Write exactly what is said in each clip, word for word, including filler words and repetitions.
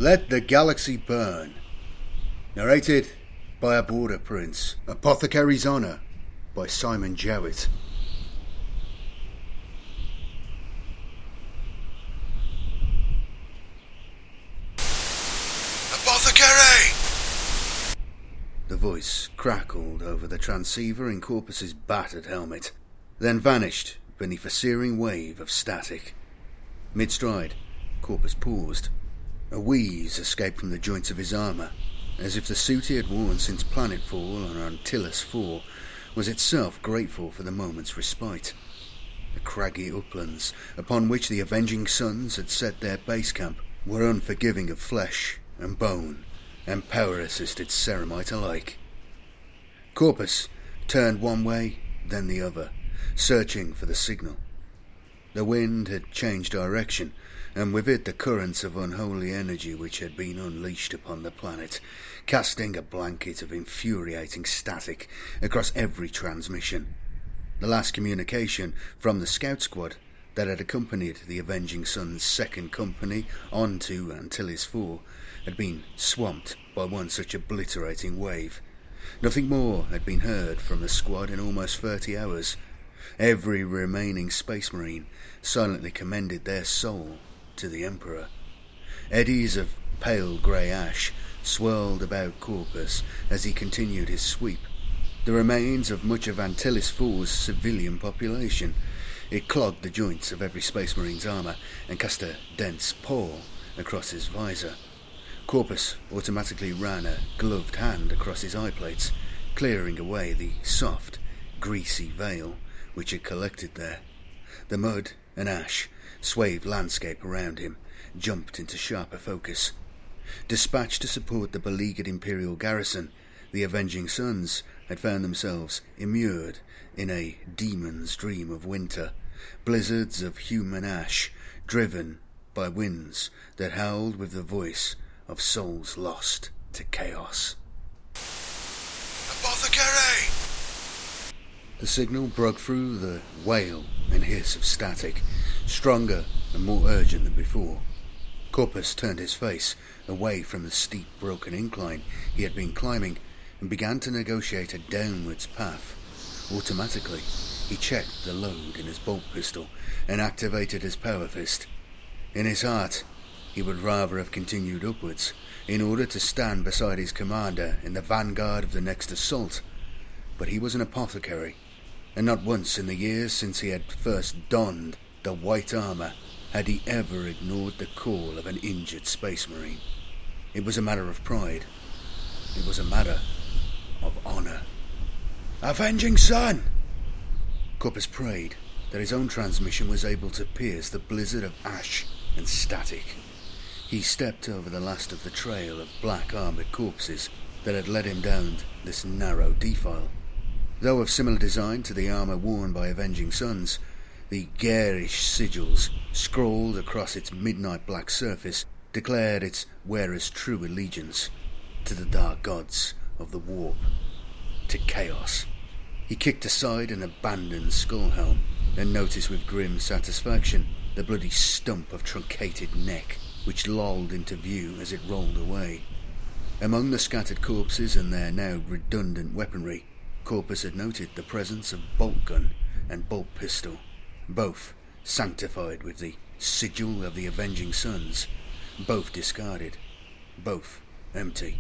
Let the Galaxy Burn. Narrated by a Border Prince. Apothecary's Honor by Simon Jowett. Apothecary! The voice crackled over the transceiver in Corpus's battered helmet, then vanished beneath a searing wave of static. Mid-stride, Corpus paused. A wheeze escaped from the joints of his armour, as if the suit he had worn since planetfall on Antilles four was itself grateful for the moment's respite. The craggy uplands upon which the Avenging Suns had set their base camp were unforgiving of flesh and bone and power-assisted ceramite alike. Corpus turned one way, then the other, searching for the signal. The wind had changed direction, and with it the currents of unholy energy which had been unleashed upon the planet, casting a blanket of infuriating static across every transmission. The last communication from the scout squad that had accompanied the Avenging Sun's second company on to Antilles four had been swamped by one such obliterating wave. Nothing more had been heard from the squad in almost thirty hours. Every remaining Space Marine silently commended their soul to the Emperor. Eddies of pale grey ash swirled about Corpus as he continued his sweep. The remains of much of Antilles four's civilian population. It clogged the joints of every Space Marine's armour and cast a dense pall across his visor. Corpus automatically ran a gloved hand across his eye plates, clearing away the soft, greasy veil which had collected there. The mud and ash swathed landscape around him jumped into sharper focus. Dispatched to support the beleaguered Imperial garrison, the Avenging Suns had found themselves immured in a demon's dream of winter, blizzards of human ash driven by winds that howled with the voice of souls lost to chaos. Apothecary! The signal broke through the wail and hiss of static, stronger and more urgent than before. Corpus turned his face away from the steep, broken incline he had been climbing and began to negotiate a downwards path. Automatically, he checked the load in his bolt pistol and activated his power fist. In his heart, he would rather have continued upwards in order to stand beside his commander in the vanguard of the next assault. But he was an apothecary, and not once in the years since he had first donned the white armour had he ever ignored the call of an injured Space Marine. It was a matter of pride. It was a matter of honour. Avenging Sun! Corpus prayed that his own transmission was able to pierce the blizzard of ash and static. He stepped over the last of the trail of black armoured corpses that had led him down this narrow defile. Though of similar design to the armour worn by Avenging Suns, the garish sigils scrawled across its midnight black surface declared its wearer's true allegiance to the dark gods of the warp, to chaos. He kicked aside an abandoned skullhelm and noticed with grim satisfaction the bloody stump of truncated neck which lolled into view as it rolled away. Among the scattered corpses and their now redundant weaponry, Corpus had noted the presence of bolt gun and bolt pistol, both sanctified with the sigil of the Avenging Suns, both discarded, both empty.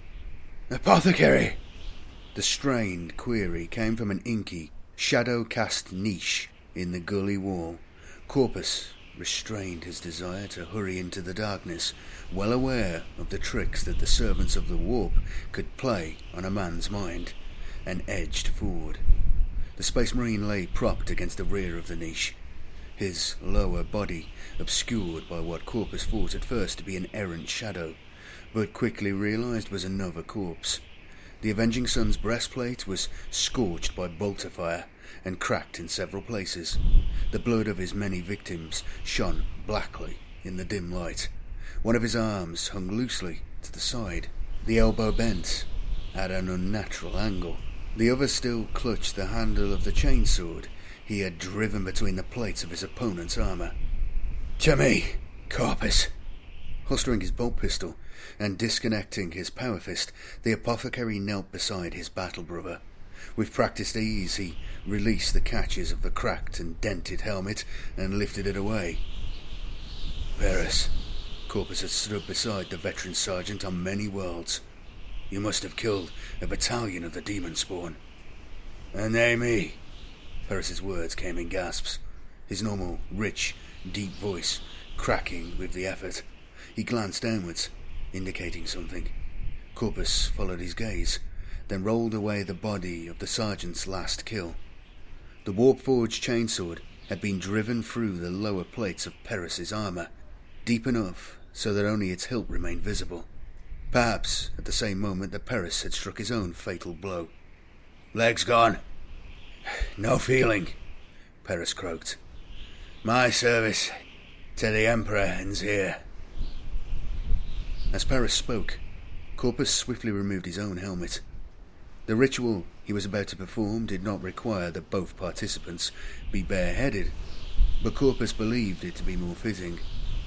Apothecary! The strained query came from an inky, shadow-cast niche in the gully wall. Corpus restrained his desire to hurry into the darkness, well aware of the tricks that the servants of the warp could play on a man's mind, and edged forward. The Space Marine lay propped against the rear of the niche, his lower body obscured by what Corpus thought at first to be an errant shadow, but quickly realized was another corpse. The Avenging Sun's breastplate was scorched by bolter fire and cracked in several places. The blood of his many victims shone blackly in the dim light. One of his arms hung loosely to the side, the elbow bent at an unnatural angle. The other still clutched the handle of the chainsword he had driven between the plates of his opponent's armour. To me, Corpus, Holstering his bolt pistol and disconnecting his power fist, the apothecary knelt beside his battle brother. With practiced ease, he released the catches of the cracked and dented helmet and lifted it away. Paris, Corpus had stood beside the veteran sergeant on many worlds. You must have killed a battalion of the demon spawn. And they me. Paris's words came in gasps, his normal, rich, deep voice cracking with the effort. He glanced downwards, indicating something. Corpus followed his gaze, then rolled away the body of the sergeant's last kill. The warp-forged chainsword had been driven through the lower plates of Paris's armour, deep enough so that only its hilt remained visible. Perhaps at the same moment that Paris had struck his own fatal blow. Legs gone. No feeling, Paris croaked. My service to the Emperor ends here. As Paris spoke, Corpus swiftly removed his own helmet. The ritual he was about to perform did not require that both participants be bareheaded, but Corpus believed it to be more fitting.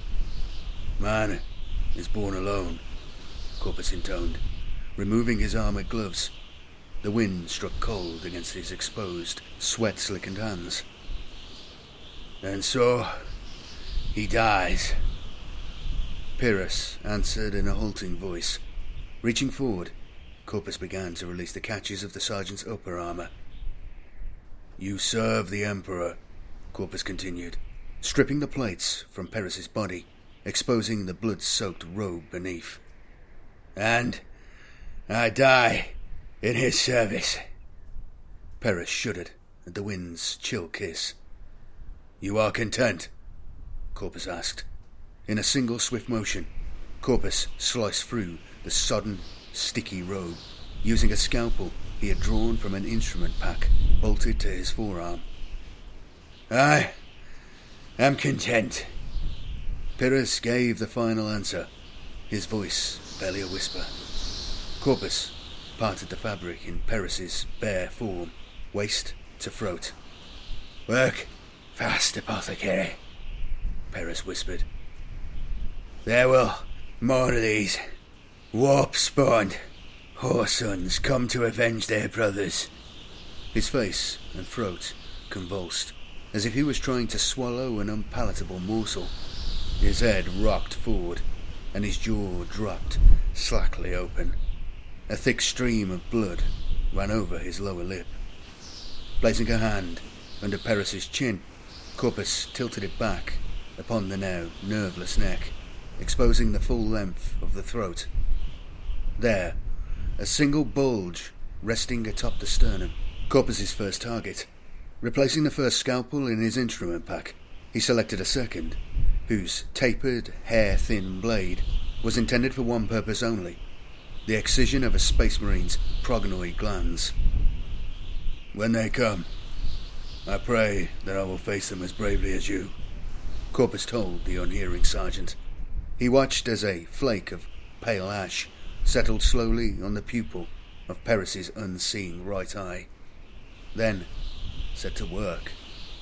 Man is born alone, Corpus intoned, removing his armoured gloves. The wind struck cold against his exposed, sweat-slickened hands. And so, he dies. Pyrrhus answered in a halting voice. Reaching forward, Corpus began to release the catches of the sergeant's upper armour. You serve the Emperor, Corpus continued, stripping the plates from Pyrrhus's body, exposing the blood-soaked robe beneath. And I die in his service. Pyrrhus shuddered at the wind's chill kiss. You are content? Corpus asked. In a single swift motion, Corpus sliced through the sodden, sticky robe, using a scalpel he had drawn from an instrument pack bolted to his forearm. I am content. Pyrrhus gave the final answer, his voice barely a whisper. Corpus parted the fabric in Pyrrhus's bare form, waist to throat. Work fast, apothecary, Pyrrhus whispered. There will more of these warp-spawned whoresons come to avenge their brothers. His face and throat convulsed, as if he was trying to swallow an unpalatable morsel. His head rocked forward, and his jaw dropped slackly open. A thick stream of blood ran over his lower lip. Placing a hand under Pyrrhus's chin, Corpus tilted it back upon the now nerveless neck, exposing the full length of the throat. There, a single bulge resting atop the sternum, Corpus's first target. Replacing the first scalpel in his instrument pack, he selected a second, whose tapered, hair-thin blade was intended for one purpose only, the excision of a space marine's prognoid glands. When they come, I pray that I will face them as bravely as you, Corpus told the unhearing sergeant. He watched as a flake of pale ash settled slowly on the pupil of Pyrrhus's unseeing right eye, then set to work.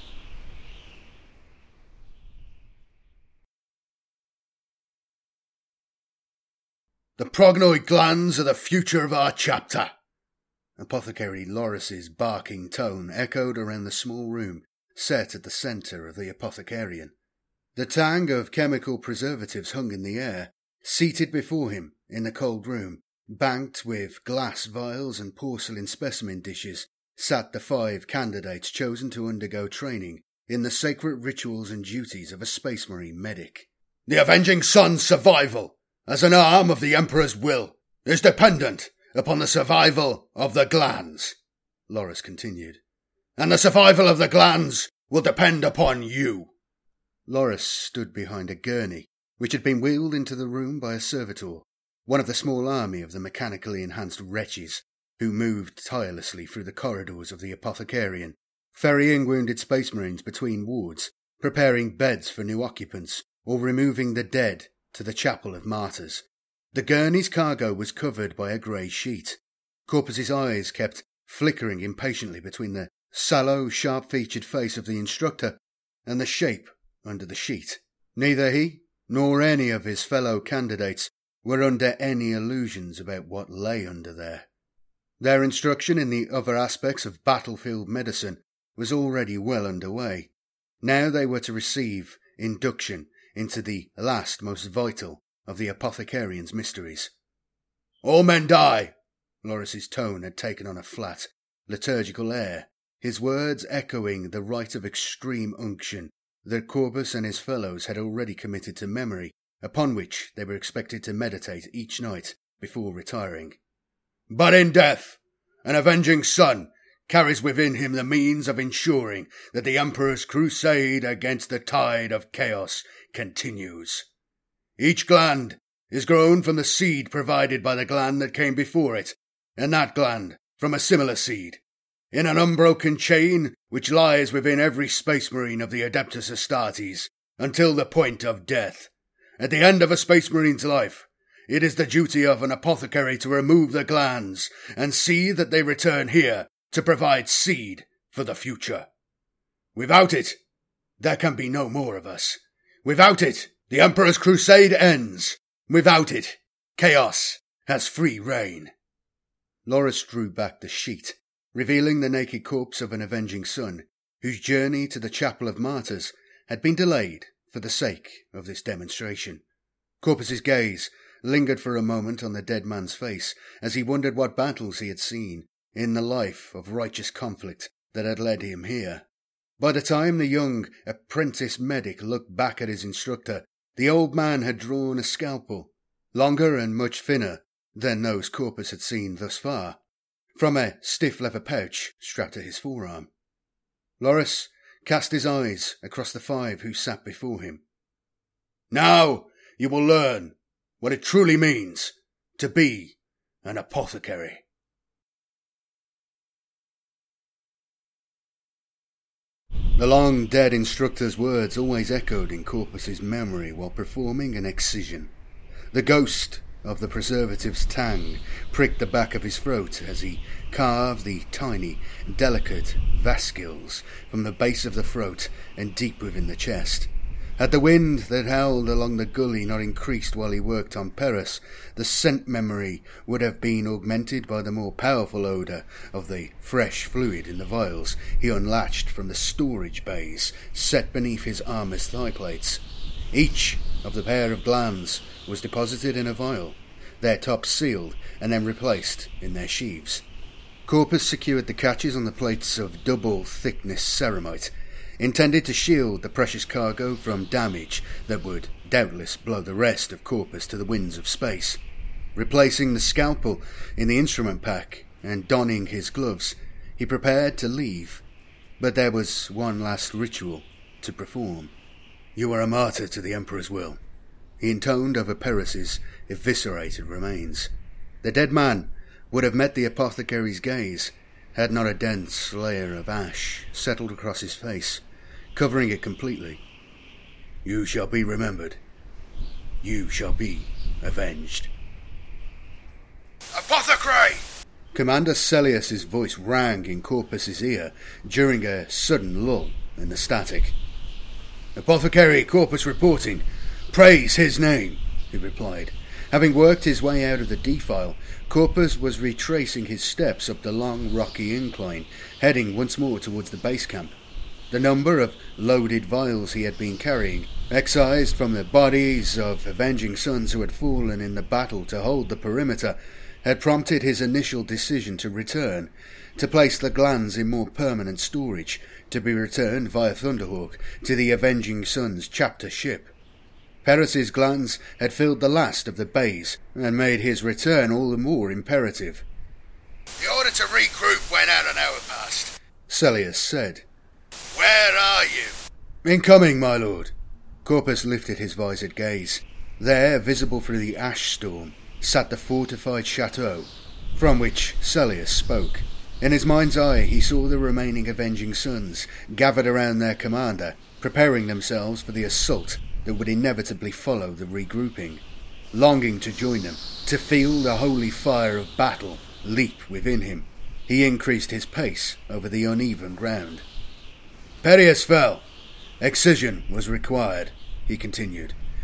The prognoid glands are the future of our chapter. Apothecary Loris's barking tone echoed around the small room set at the centre of the apothecarian. The tang of chemical preservatives hung in the air. Seated before him in the cold room, banked with glass vials and porcelain specimen dishes, sat the five candidates chosen to undergo training in the sacred rituals and duties of a space marine medic. The Avenging Sun's survival, as an arm of the Emperor's will, is dependent upon the survival of the glands, Loris continued. And the survival of the glands will depend upon you. Loris stood behind a gurney, which had been wheeled into the room by a servitor, one of the small army of the mechanically enhanced wretches who moved tirelessly through the corridors of the apothecarian, ferrying wounded space marines between wards, preparing beds for new occupants, or removing the dead to the chapel of martyrs. The gurney's cargo was covered by a grey sheet. Corpus's eyes kept flickering impatiently between the sallow, sharp-featured face of the instructor and the shape under the sheet. Neither he nor any of his fellow candidates were under any illusions about what lay under there. Their instruction in the other aspects of battlefield medicine was already well underway. Now they were to receive induction into the last most vital of the apothecarian's mysteries. "All men die!" Loris's tone had taken on a flat, liturgical air, his words echoing the rite of extreme unction that Corpus and his fellows had already committed to memory, upon which they were expected to meditate each night before retiring. "But in death, an avenging sun carries within him the means of ensuring that the Emperor's crusade against the tide of chaos continues. Each gland is grown from the seed provided by the gland that came before it, and that gland from a similar seed, in an unbroken chain which lies within every space marine of the Adeptus Astartes, until the point of death. At the end of a space marine's life, it is the duty of an apothecary to remove the glands and see that they return here to provide seed for the future. Without it, there can be no more of us. Without it, the Emperor's crusade ends. Without it, chaos has free reign." Loris drew back the sheet, revealing the naked corpse of an avenging son, whose journey to the Chapel of Martyrs had been delayed for the sake of this demonstration. Corpus's gaze lingered for a moment on the dead man's face as he wondered what battles he had seen in the life of righteous conflict that had led him here. By the time the young apprentice medic looked back at his instructor, the old man had drawn a scalpel, longer and much thinner than those Corpus had seen thus far, from a stiff leather pouch strapped to his forearm. Loris cast his eyes across the five who sat before him. "Now you will learn what it truly means to be an apothecary." The long-dead instructor's words always echoed in Corpus's memory while performing an excision. The ghost of the preservative's tang pricked the back of his throat as he carved the tiny, delicate vascules from the base of the throat and deep within the chest. Had the wind that howled along the gully not increased while he worked on Paris, the scent memory would have been augmented by the more powerful odour of the fresh fluid in the vials he unlatched from the storage bays set beneath his armour's thigh plates. Each of the pair of glands was deposited in a vial, their tops sealed and then replaced in their sheaves. Corpus secured the catches on the plates of double-thickness ceramite, intended to shield the precious cargo from damage that would doubtless blow the rest of Corpus to the winds of space. Replacing the scalpel in the instrument pack and donning his gloves, he prepared to leave, but there was one last ritual to perform. "You are a martyr to the Emperor's will," he intoned over Paris's eviscerated remains. The dead man would have met the apothecary's gaze had not a dense layer of ash settled across his face, covering it completely. "You shall be remembered. You shall be avenged." "Apothecary!" Commander Celius's voice rang in Corpus's ear during a sudden lull in the static. "Apothecary Corpus reporting. Praise his name," he replied. Having worked his way out of the defile, Corpus was retracing his steps up the long rocky incline, heading once more towards the base camp. The number of loaded vials he had been carrying, excised from the bodies of avenging sons who had fallen in the battle to hold the perimeter, had prompted his initial decision to return, to place the glands in more permanent storage, to be returned via Thunderhawk to the Avenging Sons chapter ship. Paris's glands had filled the last of the bays and made his return all the more imperative. "The order to regroup went out an hour past," Celius said. "Where are you?" "Incoming, my lord." Corpus lifted his visored gaze. There, visible through the ash storm, sat the fortified chateau, from which Celius spoke. In his mind's eye he saw the remaining Avenging Sons gathered around their commander, preparing themselves for the assault that would inevitably follow the regrouping. Longing to join them, to feel the holy fire of battle leap within him, he increased his pace over the uneven ground. "Perius fell. Excision was required," he continued.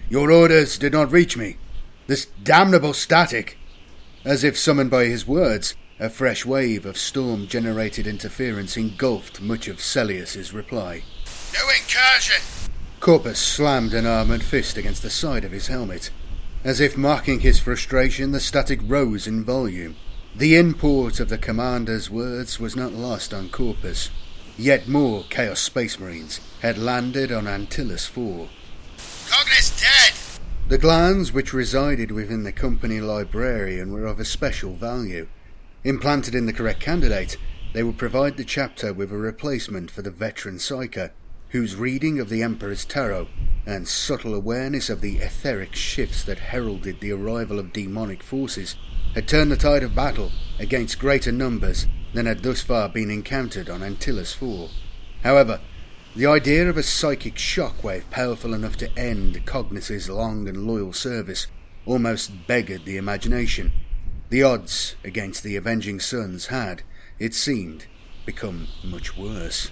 Your orders did not reach me. This damnable static. As if summoned by his words, a fresh wave of storm-generated interference engulfed much of Celius's reply. No incursion! Corpus slammed an armoured fist against the side of his helmet. As if mocking his frustration, the static rose in volume. The import of the commander's words was not lost on Corpus. Yet more Chaos Space Marines had landed on Antilles four. Cognis dead! The glands which resided within the company librarian were of a special value. Implanted in the correct candidate, they would provide the chapter with a replacement for the veteran psyker, whose reading of the Emperor's Tarot and subtle awareness of the etheric shifts that heralded the arrival of demonic forces had turned the tide of battle against greater numbers than had thus far been encountered on Antilles four. However, the idea of a psychic shockwave powerful enough to end Cognis's long and loyal service almost beggared the imagination. The odds against the Avenging Sons had, it seemed, become much worse.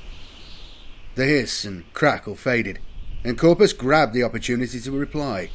The hiss and crackle faded, and Corpus grabbed the opportunity to reply.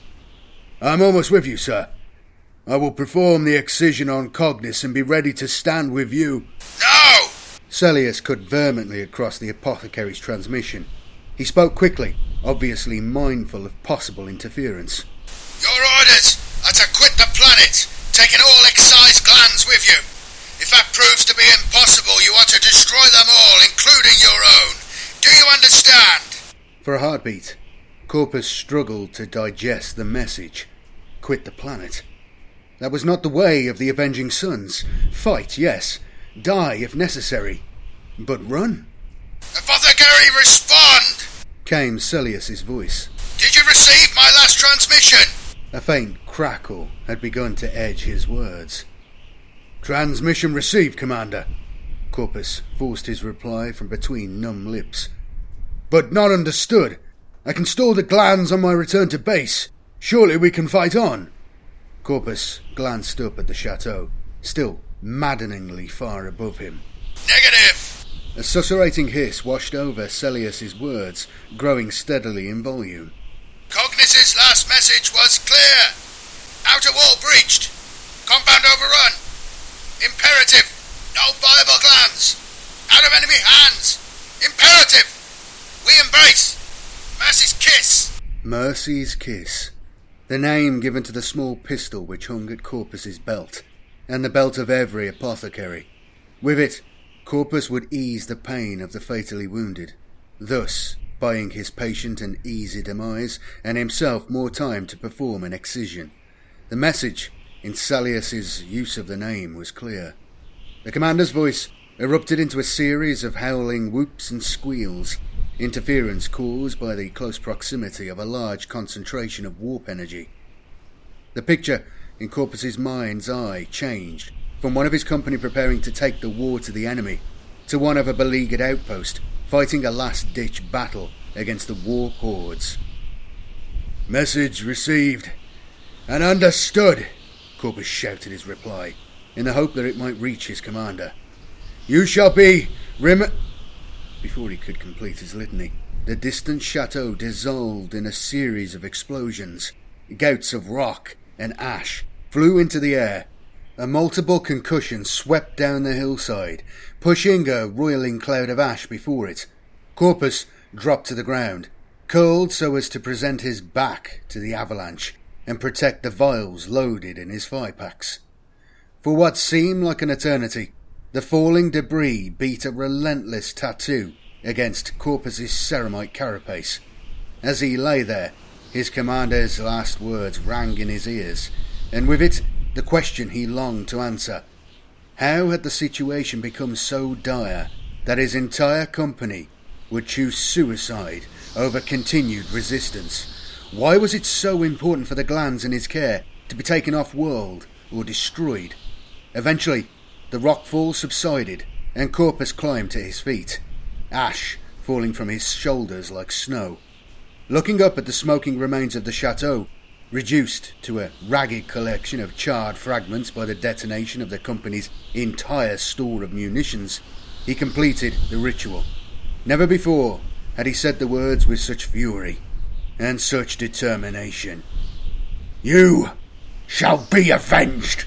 I'm almost with you, sir. I will perform the excision on Cognis and be ready to stand with you. No! Celius cut vehemently across the apothecary's transmission. He spoke quickly, obviously mindful of possible interference. Your orders are to quit the planet, taking all excised glands with you. If that proves to be impossible, you are to destroy them all, including your own. Do you understand? For a heartbeat, Corpus struggled to digest the message. Quit the planet. That was not the way of the Avenging Sons. Fight, yes. Die if necessary. But run? Apothecary, respond! Came Celius's voice. Did you receive my last transmission? A faint crackle had begun to edge his words. Transmission received, Commander. Corpus forced his reply from between numb lips. But not understood. I can store the glands on my return to base. Surely we can fight on. Corpus glanced up at the chateau, still maddeningly far above him. Negative! A susurrating hiss washed over Celius's words, growing steadily in volume. Cognis's last message was clear. Outer wall breached. Compound overrun. Imperative. No viable glands. Out of enemy hands. Imperative. We embrace. Mercy's kiss. Mercy's kiss. The name given to the small pistol which hung at Corpus's belt, and the belt of every apothecary. With it, Corpus would ease the pain of the fatally wounded, thus buying his patient an easy demise and himself more time to perform an excision. The message in Celius's use of the name was clear. The commander's voice erupted into a series of howling whoops and squeals, interference caused by the close proximity of a large concentration of warp energy. The picture in Corpus's mind's eye changed from one of his company preparing to take the war to the enemy to one of a beleaguered outpost fighting a last-ditch battle against the warp hordes. Message received and understood, Corpus shouted his reply, in the hope that it might reach his commander. You shall be rem... Before he could complete his litany, the distant chateau dissolved in a series of explosions. Gouts of rock and ash flew into the air. A multiple concussion swept down the hillside, pushing a roiling cloud of ash before it. Corpus dropped to the ground, curled so as to present his back to the avalanche and protect the vials loaded in his thigh-packs. For what seemed like an eternity, the falling debris beat a relentless tattoo against Corpus's ceramite carapace. As he lay there, his commander's last words rang in his ears, and with it the question he longed to answer. How had the situation become so dire that his entire company would choose suicide over continued resistance? Why was it so important for the glands in his care to be taken off-world or destroyed? Eventually, the rockfall subsided, and Corpus climbed to his feet, ash falling from his shoulders like snow. Looking up at the smoking remains of the chateau, reduced to a ragged collection of charred fragments by the detonation of the company's entire store of munitions, he completed the ritual. Never before had he said the words with such fury. and such determination. You shall be avenged!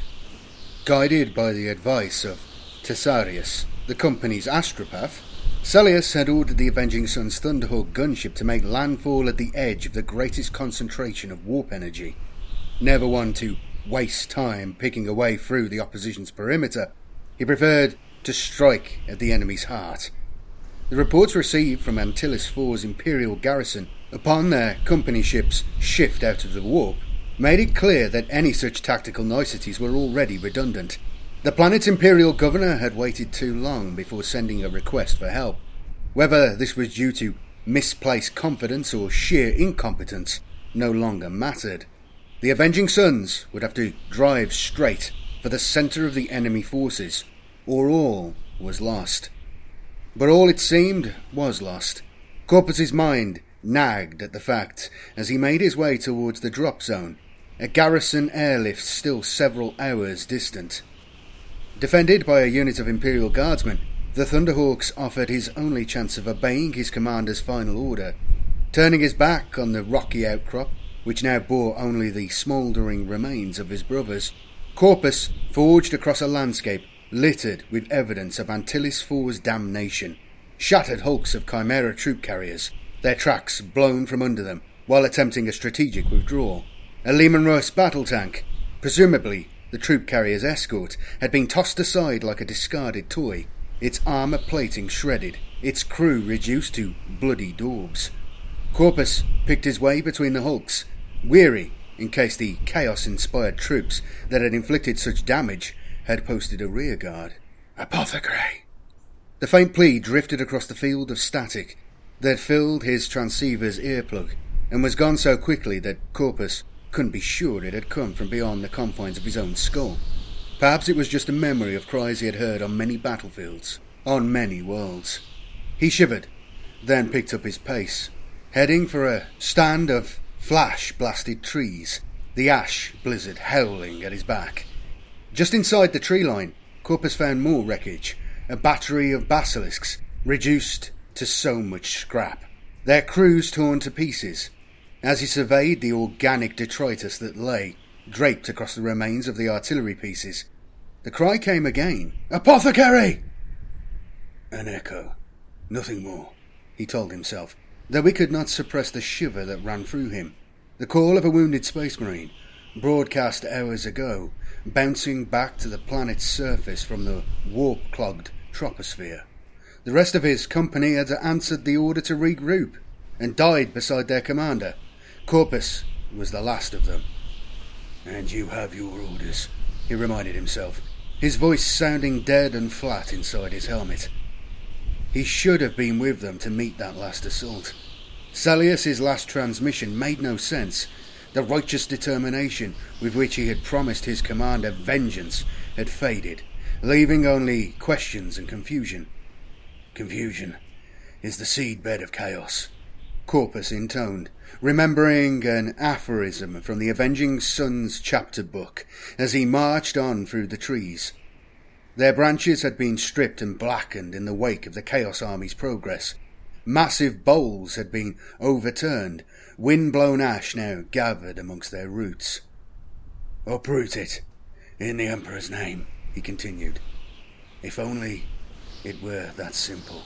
Guided by the advice of Tessarius, the company's astropath, Salius had ordered the Avenging Sun's Thunderhawk gunship to make landfall at the edge of the greatest concentration of warp energy. Never one to waste time picking a way through the opposition's perimeter, he preferred to strike at the enemy's heart. The reports received from Antilles four's Imperial garrison upon their company ship's shift out of the warp made it clear that any such tactical niceties were already redundant. The planet's Imperial governor had waited too long before sending a request for help. Whether this was due to misplaced confidence or sheer incompetence no longer mattered. The Avenging Suns would have to drive straight for the centre of the enemy forces, or all was lost. But all it seemed was lost. Corpus's mind nagged at the fact as he made his way towards the drop zone, a garrison airlift still several hours distant. Defended by a unit of Imperial Guardsmen, the Thunderhawks offered his only chance of obeying his commander's final order. Turning his back on the rocky outcrop, which now bore only the smouldering remains of his brothers, Corpus forged across a landscape littered with evidence of Antilles four's damnation. Shattered hulks of Chimera troop carriers, their tracks blown from under them while attempting a strategic withdrawal. A Leman Russ battle tank, presumably the troop carrier's escort, had been tossed aside like a discarded toy, its armour plating shredded, its crew reduced to bloody daubs. Corpus picked his way between the hulks, weary in case the chaos-inspired troops that had inflicted such damage had posted a rearguard. Apothecary! The faint plea drifted across the field of static that filled his transceiver's earplug, and was gone so quickly that Corpus couldn't be sure it had come from beyond the confines of his own skull. Perhaps it was just a memory of cries he had heard on many battlefields, on many worlds. He shivered, then picked up his pace, heading for a stand of flash-blasted trees, the ash blizzard howling at his back. Just inside the tree line, Corpus found more wreckage, a battery of basilisks, reduced to so much scrap, their crews torn to pieces. As he surveyed the organic detritus that lay, draped across the remains of the artillery pieces, the cry came again. Apothecary! An echo. Nothing more, he told himself, though he could not suppress the shiver that ran through him. The call of a wounded space marine, broadcast hours ago, bouncing back to the planet's surface from the warp-clogged troposphere. The rest of his company had answered the order to regroup, and died beside their commander. Corpus was the last of them. And you have your orders, he reminded himself, his voice sounding dead and flat inside his helmet. He should have been with them to meet that last assault. Salius's last transmission made no sense. The righteous determination with which he had promised his commander vengeance had faded, leaving only questions and confusion. Confusion is the seedbed of chaos, Corpus intoned, remembering an aphorism from the Avenging Sun's chapter book as he marched on through the trees. Their branches had been stripped and blackened in the wake of the Chaos Army's progress. Massive boles had been overturned, wind-blown ash now gathered amongst their roots. Uproot it, in the Emperor's name, he continued. If only it were that simple.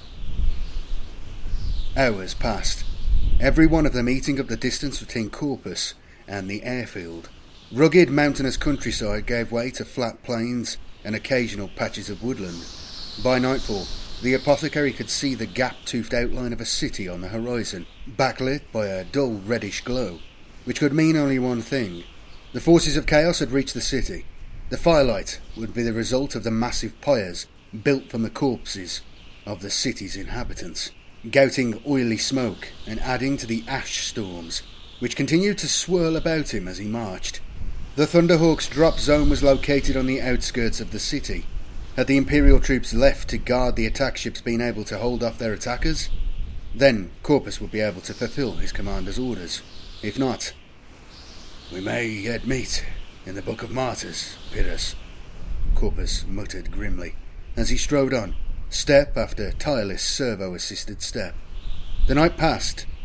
Hours passed, every one of them eating up the distance between Corpus and the airfield. Rugged mountainous countryside gave way to flat plains and occasional patches of woodland. By nightfall, the apothecary could see the gap-toothed outline of a city on the horizon, backlit by a dull reddish glow, which could mean only one thing. The forces of chaos had reached the city. The firelight would be the result of the massive pyres built from the corpses of the city's inhabitants, gouting oily smoke and adding to the ash storms, which continued to swirl about him as he marched. The Thunderhawk's drop zone was located on the outskirts of the city. Had the Imperial troops left to guard the attack ships been able to hold off their attackers? Then Corpus would be able to fulfill his commander's orders. If not, we may yet meet in the Book of Martyrs, Pyrrhus, Corpus muttered grimly, as he strode on, step after tireless servo-assisted step. The night passed,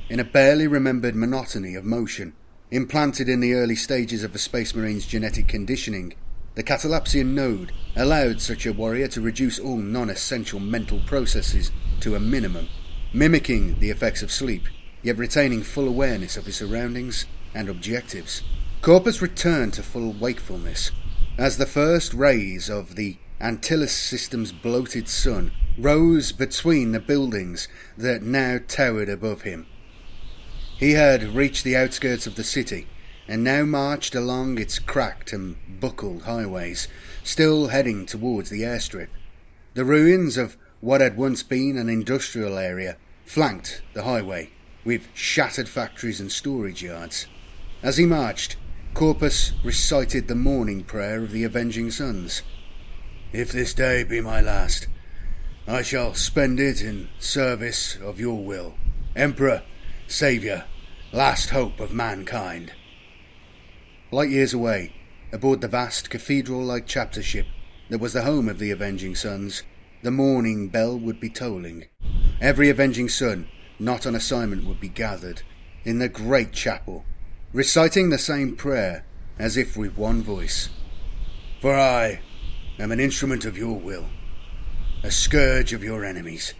in a barely remembered monotony of motion. Implanted in the early stages of a Space Marine's genetic conditioning, the catalepsian node allowed such a warrior to reduce all non-essential mental processes to a minimum, mimicking the effects of sleep, yet retaining full awareness of his surroundings and objectives. Corpus returned to full wakefulness as the first rays of the Antilles system's bloated sun rose between the buildings that now towered above him. He had reached the outskirts of the city and now marched along its cracked and buckled highways, still heading towards the airstrip. The ruins of what had once been an industrial area flanked the highway, with shattered factories and storage yards. As he marched, Corpus recited the morning prayer of the Avenging Suns. "If this day be my last, I shall spend it in service of your will, Emperor, Saviour, last hope of mankind." Light years away, aboard the vast cathedral-like chapter ship that was the home of the Avenging Suns, the morning bell would be tolling. Every Avenging Sun not on assignment would be gathered in the great chapel, reciting the same prayer as if with one voice. "For I am an instrument of your will, a scourge of your enemies.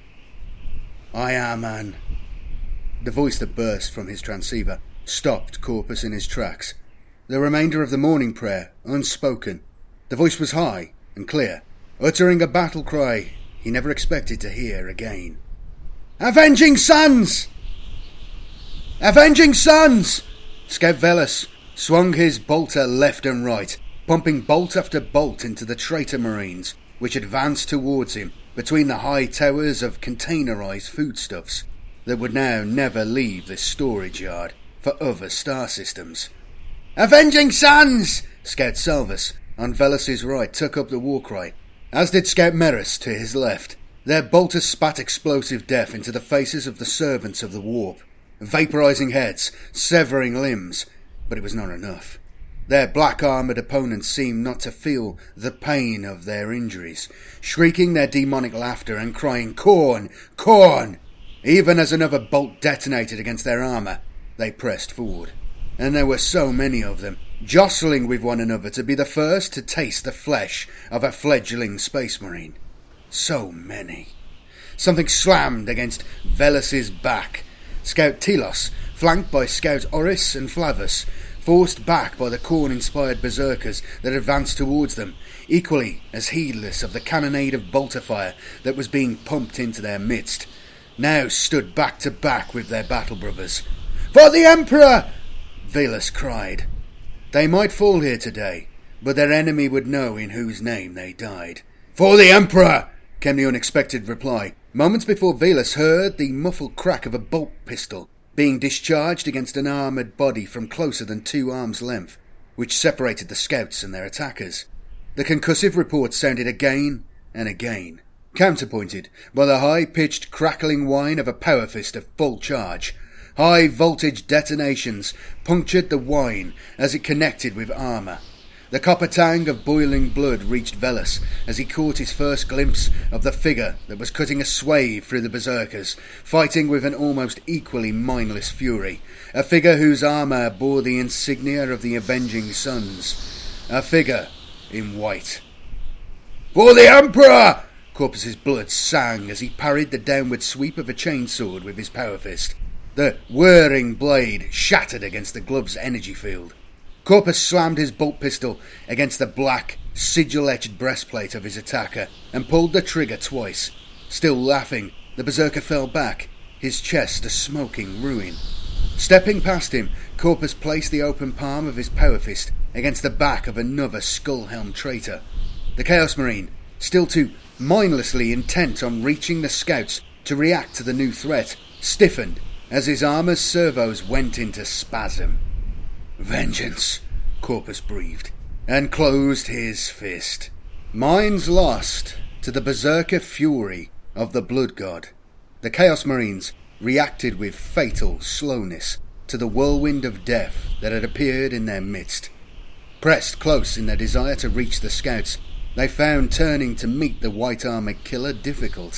I am an..." The voice that burst from his transceiver stopped Corpus in his tracks. The remainder of the morning prayer unspoken. The voice was high and clear, uttering a battle cry he never expected to hear again. "Avenging Suns! Avenging Suns!" Scout Velas swung his bolter left and right, pumping bolt after bolt into the traitor Marines, which advanced towards him between the high towers of containerized foodstuffs that would now never leave this storage yard for other star systems. "Avenging Suns!" Scout Salvus, on Velas's right, took up the war cry, as did Scout Merus to his left. Their bolters spat explosive death into the faces of the servants of the warp, vaporizing heads, severing limbs, but it was not enough. Their black-armoured opponents seemed not to feel the pain of their injuries, shrieking their demonic laughter and crying, "Khorne! Khorne!" Even as another bolt detonated against their armour, they pressed forward. And there were so many of them, jostling with one another to be the first to taste the flesh of a fledgling space marine. So many. Something slammed against Velas's back. Scout Telos, flanked by Scout Oris and Flavus, forced back by the Khorne-inspired berserkers that advanced towards them, equally as heedless of the cannonade of bolter fire that was being pumped into their midst, now stood back to back with their battle brothers. "For the Emperor!" Velas cried. They might fall here today, but their enemy would know in whose name they died. "For the Emperor!" came the unexpected reply, moments before Velas heard the muffled crack of a bolt pistol being discharged against an armoured body from closer than two arms' length, which separated the scouts and their attackers. The concussive report sounded again and again, counterpointed by the high-pitched crackling whine of a power fist at full charge. High-voltage detonations punctured the whine as it connected with armour. The copper tang of boiling blood reached Velas as he caught his first glimpse of the figure that was cutting a swathe through the berserkers, fighting with an almost equally mindless fury. A figure whose armour bore the insignia of the Avenging Suns. A figure in white. "For the Emperor!" Corpus's blood sang as he parried the downward sweep of a chainsword with his power fist. The whirring blade shattered against the glove's energy field. Corpus slammed his bolt pistol against the black, sigil-etched breastplate of his attacker and pulled the trigger twice. Still laughing, the berserker fell back, his chest a smoking ruin. Stepping past him, Corpus placed the open palm of his power fist against the back of another skull-helmed traitor. The Chaos Marine, still too mindlessly intent on reaching the scouts to react to the new threat, stiffened as his armour's servos went into spasm. "Vengeance," Corpus breathed, and closed his fist. Minds lost to the berserker fury of the Blood God, the Chaos Marines reacted with fatal slowness to the whirlwind of death that had appeared in their midst. Pressed close in their desire to reach the scouts, they found turning to meet the white-armoured killer difficult.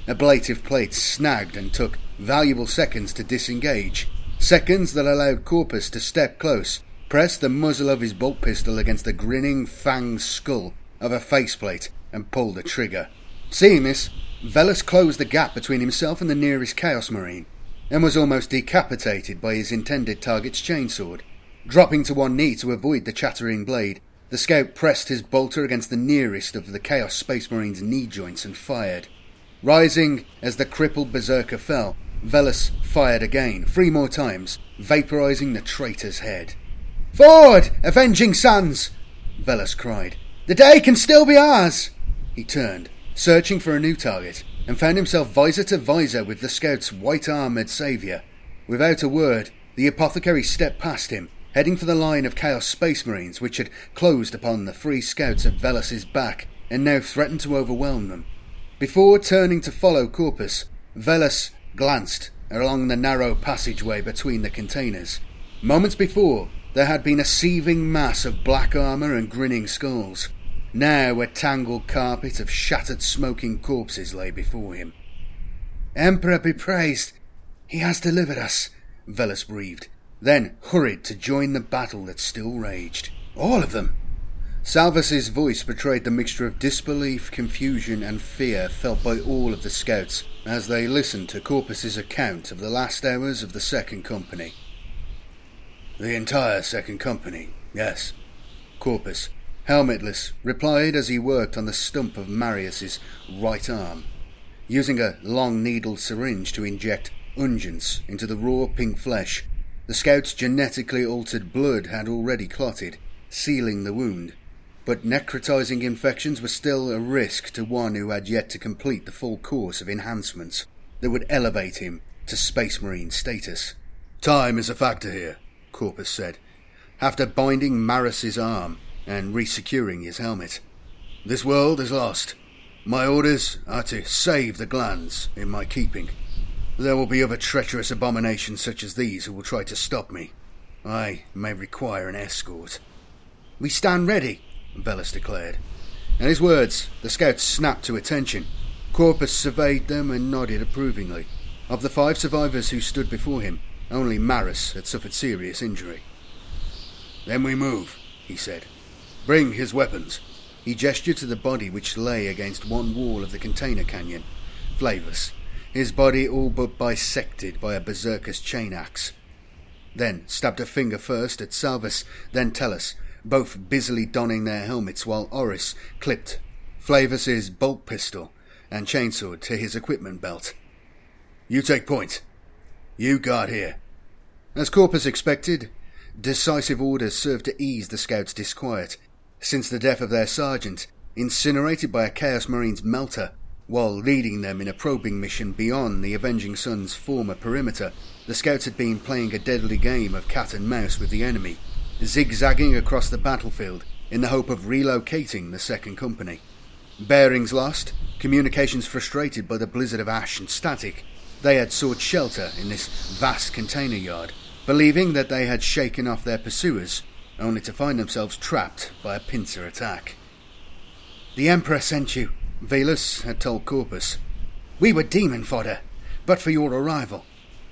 ablative plates snagged and took valuable seconds to disengage, seconds that allowed Corpus to step close, press the muzzle of his bolt pistol against the grinning, fanged skull of a faceplate, and pull the trigger. Seeing this, Veles closed the gap between himself and the nearest Chaos Marine, and was almost decapitated by his intended target's chainsword. Dropping to one knee to avoid the chattering blade, the scout pressed his bolter against the nearest of the Chaos Space Marine's knee joints and fired. Rising as the crippled berserker fell, Veles fired again, three more times, vaporizing the traitor's head. "Forward, avenging sons!" Veles cried. "The day can still be ours!" He turned, searching for a new target, and found himself visor to visor with the scout's white-armoured saviour. Without a word, the apothecary stepped past him, heading for the line of Chaos Space Marines which had closed upon the three scouts at Veles's back and now threatened to overwhelm them. Before turning to follow Corpus, Veles glanced along the narrow passageway between the containers. Moments before, there had been a seething mass of black armour and grinning skulls. Now a tangled carpet of shattered smoking corpses lay before him. "Emperor be praised! He has delivered us," Veles breathed, then hurried to join the battle that still raged. "All of them!" Salvus's voice betrayed the mixture of disbelief, confusion and fear felt by all of the scouts as they listened to Corpus's account of the last hours of the Second Company. "The entire Second Company, yes," Corpus, helmetless, replied as he worked on the stump of Marius's right arm, using a long-needled syringe to inject unguents into the raw pink flesh. The scout's genetically altered blood had already clotted, sealing the wound, but necrotizing infections were still a risk to one who had yet to complete the full course of enhancements that would elevate him to Space Marine status. "Time is a factor here," Corpus said, after binding Marius's arm and resecuring his helmet. "This world is lost. My orders are to save the glands in my keeping. There will be other treacherous abominations such as these who will try to stop me. I may require an escort." "We stand ready," Veles declared. At his words, the scouts snapped to attention. Corpus surveyed them and nodded approvingly. Of the five survivors who stood before him, only Marius had suffered serious injury. "Then we move," he said. "Bring his weapons." He gestured to the body which lay against one wall of the container canyon. Flavus, his body all but bisected by a berserker's chain axe. Then stabbed a finger first at Salvus, then Tellus, both busily donning their helmets while Oris clipped Flavus's bolt pistol and chainsword to his equipment belt. "You take point. You guard here." As Corpus expected, decisive orders served to ease the scouts' disquiet. Since the death of their sergeant, incinerated by a Chaos Marine's melter, while leading them in a probing mission beyond the Avenging Sun's former perimeter, the scouts had been playing a deadly game of cat and mouse with the enemy, zigzagging across the battlefield in the hope of relocating the Second Company. Bearings lost, communications frustrated by the blizzard of ash and static, they had sought shelter in this vast container yard, believing that they had shaken off their pursuers, only to find themselves trapped by a pincer attack. "The Emperor sent you," Veles had told Corpus. "We were demon fodder, but for your arrival."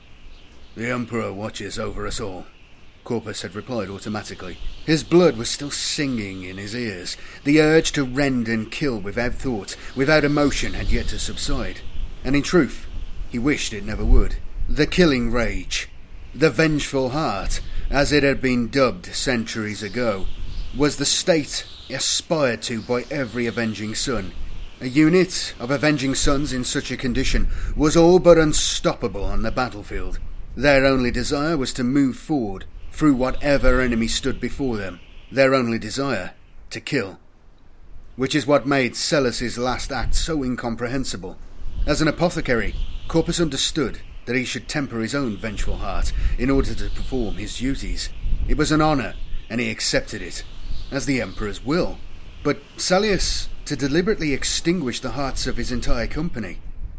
"The Emperor watches over us all," Corpus had replied automatically. His blood was still singing in his ears. The urge to rend and kill without thought, without emotion, had yet to subside. And in truth, he wished it never would. The killing rage, the vengeful heart, as it had been dubbed centuries ago, was the state aspired to by every Avenging Sun. A unit of Avenging Suns in such a condition was all but unstoppable on the battlefield. Their only desire was to move forward through whatever enemy stood before them. Their only desire to kill. Which is what made Celus's last act so incomprehensible. As an apothecary, Corpus understood that he should temper his own vengeful heart in order to perform his duties. It was an honour, and he accepted it, as the Emperor's will. But Salius to deliberately extinguish the hearts of his entire company.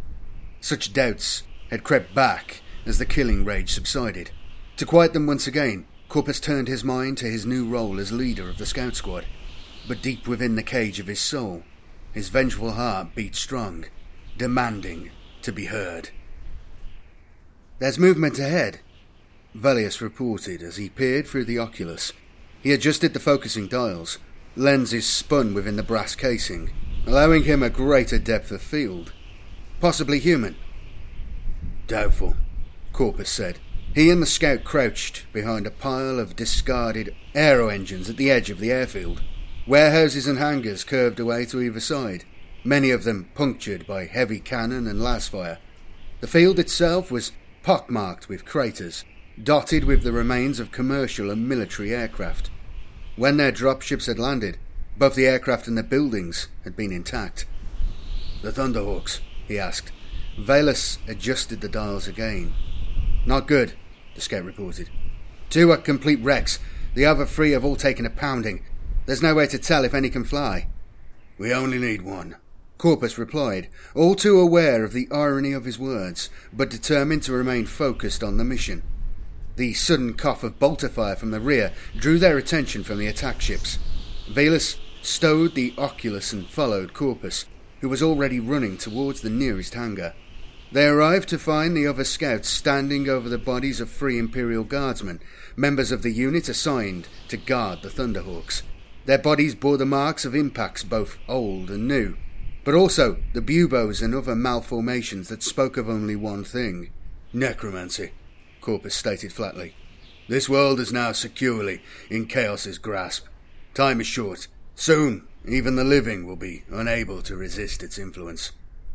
Such doubts had crept back as the killing rage subsided. To quiet them once again, Corpus turned his mind to his new role as leader of the scout squad. But deep within the cage of his soul, his vengeful heart beat strong, demanding to be heard. "There's movement ahead," Valius reported as he peered through the oculus. He adjusted the focusing dials. Lenses spun within the brass casing, allowing him a greater depth of field. "Possibly human." "Doubtful," Corpus said. He and the scout crouched behind a pile of discarded aero engines at the edge of the airfield. Warehouses and hangars curved away to either side, many of them punctured by heavy cannon and lasfire. The field itself was pockmarked with craters, dotted with the remains of commercial and military aircraft. When their dropships had landed, both the aircraft and the buildings had been intact. "The Thunderhawks?" he asked. Valus adjusted the dials again. "Not good," the scout reported. "Two are complete wrecks. The other three have all taken a pounding. There's no way to tell if any can fly." "We only need one," Corpus replied, all too aware of the irony of his words, but determined to remain focused on the mission. The sudden cough of bolter fire from the rear drew their attention from the attack ships. Valus stowed the oculus and followed Corpus, who was already running towards the nearest hangar. They arrived to find the other scouts standing over the bodies of three Imperial Guardsmen, members of the unit assigned to guard the Thunderhawks. Their bodies bore the marks of impacts both old and new, but also the buboes and other malformations that spoke of only one thing: necromancy, Corpus stated flatly. "This world is now securely in Chaos's grasp. Time is short. Soon, even the living will be unable to resist its influence."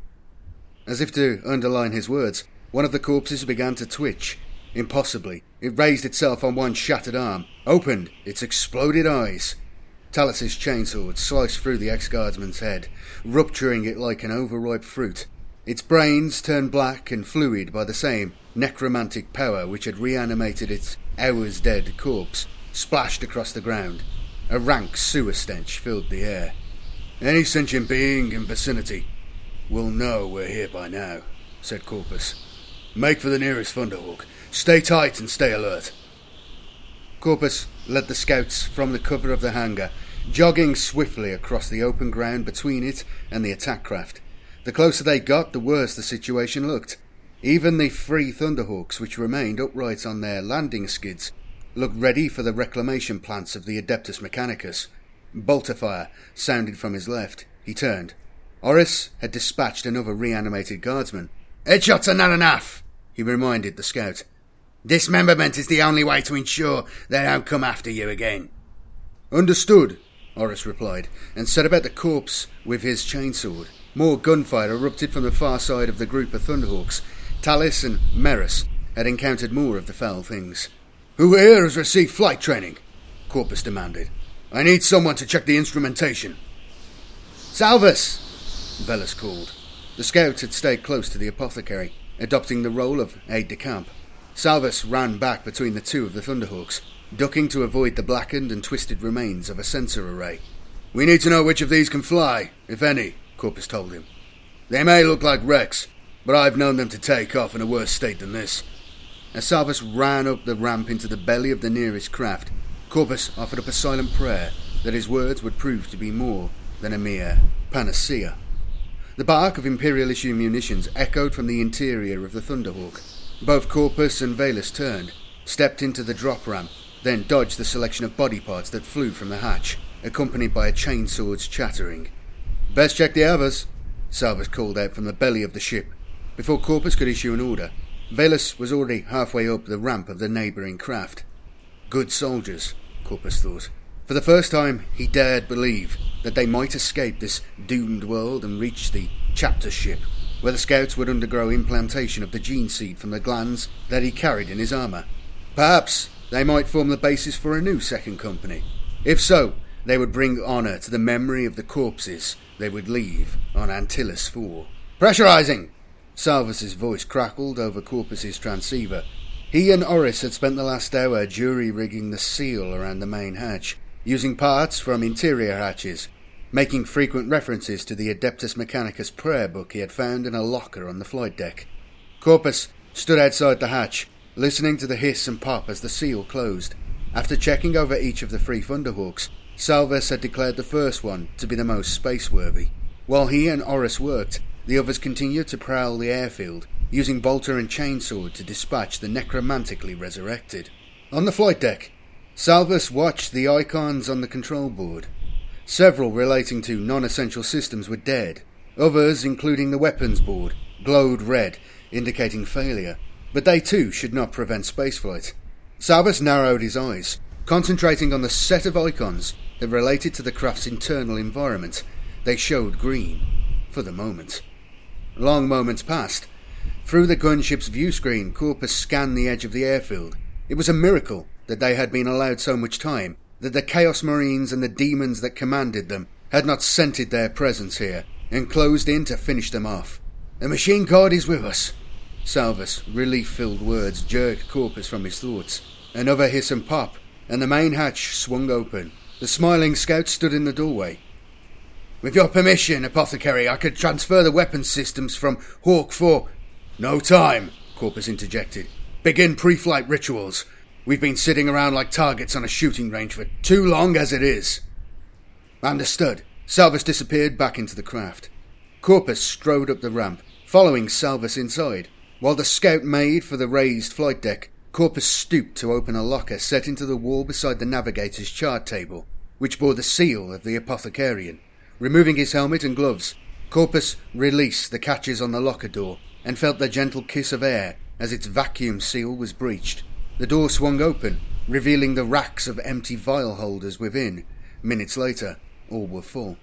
As if to underline his words, one of the corpses began to twitch. Impossibly, it raised itself on one shattered arm, opened its exploded eyes. Talus's chainsword sliced through the ex-guardsman's head, rupturing it like an overripe fruit. Its brains turned black and fluid by the same necromantic power which had reanimated its hours-dead corpse, splashed across the ground. A rank sewer stench filled the air. "Any sentient being in vicinity will know we're here by now," said Corpus. "Make for the nearest Thunderhawk. Stay tight and stay alert." Corpus led the scouts from the cover of the hangar, jogging swiftly across the open ground between it and the attack craft. The closer they got, the worse the situation looked. Even the three Thunderhawks, which remained upright on their landing skids, looked ready for the reclamation plants of the Adeptus Mechanicus. Bolter fire sounded from his left. He turned. Oris had dispatched another reanimated guardsman. "Headshots are not enough," he reminded the scout. "Dismemberment is the only way to ensure they don't come after you again." "Understood," Oris replied, and set about the corpse with his chainsword. More gunfire erupted from the far side of the group of Thunderhawks. Talus and Merus had encountered more of the foul things. "Who here has received flight training?" Corpus demanded. "I need someone to check the instrumentation." "Salvus!" Velus called. The scout had stayed close to the apothecary, adopting the role of aide-de-camp. Salvus ran back between the two of the Thunderhawks, ducking to avoid the blackened and twisted remains of a sensor array. "We need to know which of these can fly, if any," Corpus told him. "They may look like wrecks, but I've known them to take off in a worse state than this." As Salvus ran up the ramp into the belly of the nearest craft, Corpus offered up a silent prayer that his words would prove to be more than a mere panacea. The bark of Imperial-issue munitions echoed from the interior of the Thunderhawk. Both Corpus and Valus turned, stepped into the drop ramp, then dodged the selection of body parts that flew from the hatch, accompanied by a chainsword's chattering. "Best check the others," Salvus called out from the belly of the ship. Before Corpus could issue an order, Valus was already halfway up the ramp of the neighbouring craft. Good soldiers, Corpus thought. For the first time, he dared believe that they might escape this doomed world and reach the chapter ship, where the scouts would undergo implantation of the gene seed from the glands that he carried in his armour. Perhaps they might form the basis for a new second company. If so, they would bring honour to the memory of the corpses they would leave on Antilles four. "Pressurizing!" Salvus's voice crackled over Corpus's transceiver. He and Oris had spent the last hour jury-rigging the seal around the main hatch, using parts from interior hatches, making frequent references to the Adeptus Mechanicus prayer book he had found in a locker on the flight deck. Corpus stood outside the hatch, listening to the hiss and pop as the seal closed. After checking over each of the three Thunderhawks, Salvus had declared the first one to be the most space-worthy. While he and Oris worked, the others continued to prowl the airfield, using bolter and chainsword to dispatch the necromantically resurrected. On the flight deck, Salvus watched the icons on the control board. Several relating to non-essential systems were dead. Others, including the weapons board, glowed red, indicating failure, but they too should not prevent spaceflight. Salvus narrowed his eyes, concentrating on the set of icons that related to the craft's internal environment. They showed green, for the moment. Long moments passed. Through the gunship's view screen, Corpus scanned the edge of the airfield. It was a miracle that they had been allowed so much time, that the Chaos Marines and the demons that commanded them had not scented their presence here and closed in to finish them off. "The machine guard is with us." Salvus' relief-filled words jerked Corpus from his thoughts. Another hiss and pop, and the main hatch swung open. The smiling scout stood in the doorway. "With your permission, Apothecary, I could transfer the weapons systems from Hawk four... "No time," Corpus interjected. "Begin pre-flight rituals. We've been sitting around like targets on a shooting range for too long as it is." Understood. Salvus disappeared back into the craft. Corpus strode up the ramp, following Salvus inside. While the scout made for the raised flight deck, Corpus stooped to open a locker set into the wall beside the navigator's chart table, which bore the seal of the Apothecarian. Removing his helmet and gloves, Corpus released the catches on the locker door and felt the gentle kiss of air as its vacuum seal was breached. The door swung open, revealing the racks of empty vial holders within. Minutes later, all were full.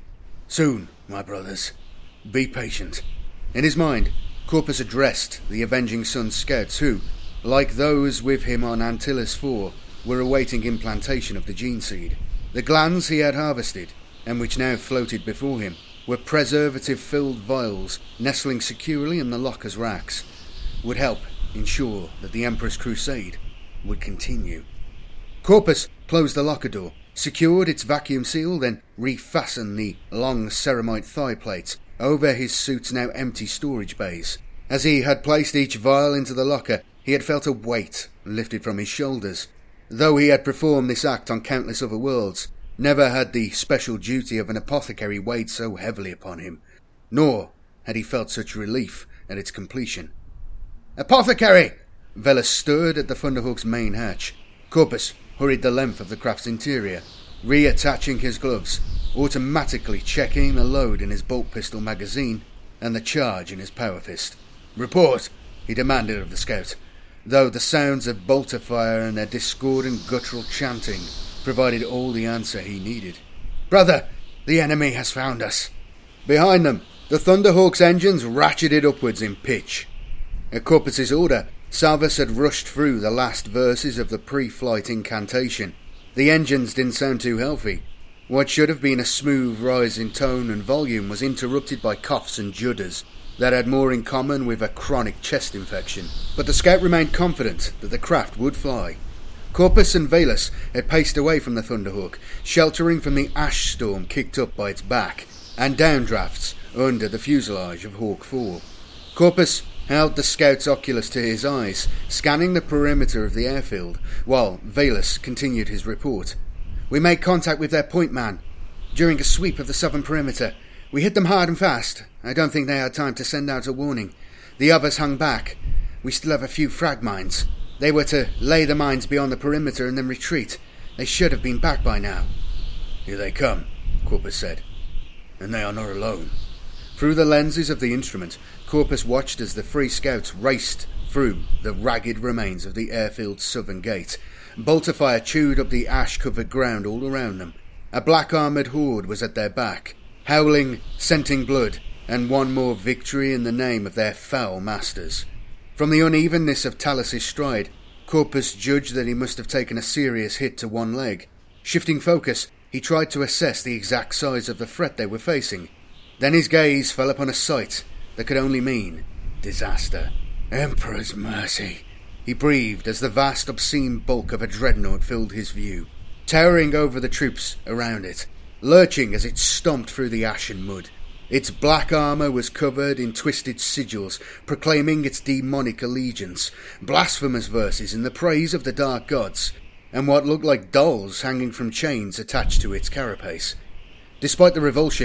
"Soon, my brothers. Be patient." In his mind, Corpus addressed the Avenging Sun scouts who, like those with him on Antilles four, were awaiting implantation of the gene seed. The glands he had harvested, and which now floated before him, were preservative-filled vials nestling securely in the locker's racks, would help ensure that the Emperor's crusade would continue. Corpus closed the locker door, secured its vacuum seal, then refastened the long ceramite thigh plates over his suit's now empty storage bays. As he had placed each vial into the locker, he had felt a weight lifted from his shoulders. Though he had performed this act on countless other worlds, never had the special duty of an apothecary weighed so heavily upon him, nor had he felt such relief at its completion. "Apothecary!" Veles stirred at the Thunderhawk's main hatch. Corpus hurried the length of the craft's interior, reattaching his gloves, automatically checking the load in his bolt pistol magazine and the charge in his power fist. "Report," he demanded of the scout, though the sounds of bolter fire and their discordant guttural chanting provided all the answer he needed. "Brother, the enemy has found us." Behind them, the Thunderhawk's engines ratcheted upwards in pitch. At Corpus's order, Salvus had rushed through the last verses of the pre-flight incantation. The engines didn't sound too healthy. What should have been a smooth rise in tone and volume was interrupted by coughs and judders that had more in common with a chronic chest infection. But the scout remained confident that the craft would fly. Corpus and Veles had paced away from the Thunderhawk, sheltering from the ash storm kicked up by its back, and downdrafts under the fuselage of Hawk four. Corpus held the scout's oculus to his eyes, scanning the perimeter of the airfield, while Veles continued his report. "We made contact with their point man during a sweep of the southern perimeter. We hit them hard and fast. I don't think they had time to send out a warning. The others hung back. We still have a few frag mines. They were to lay the mines beyond the perimeter and then retreat. They should have been back by now." "Here they come," Corpus said. "And they are not alone." Through the lenses of the instrument, Corpus watched as the three scouts raced through the ragged remains of the airfield's southern gate. Bolter fire chewed up the ash-covered ground all around them. A black-armoured horde was at their back, howling, scenting blood, and one more victory in the name of their foul masters. From the unevenness of Talos' stride, Corpus judged that he must have taken a serious hit to one leg. Shifting focus, he tried to assess the exact size of the threat they were facing. Then his gaze fell upon a sight that could only mean disaster. "Emperor's mercy," he breathed as the vast, obscene bulk of a dreadnought filled his view, towering over the troops around it, lurching as it stomped through the ash and mud. Its black armour was covered in twisted sigils, proclaiming its demonic allegiance, blasphemous verses in the praise of the dark gods, and what looked like dolls hanging from chains attached to its carapace. Despite the revulsion,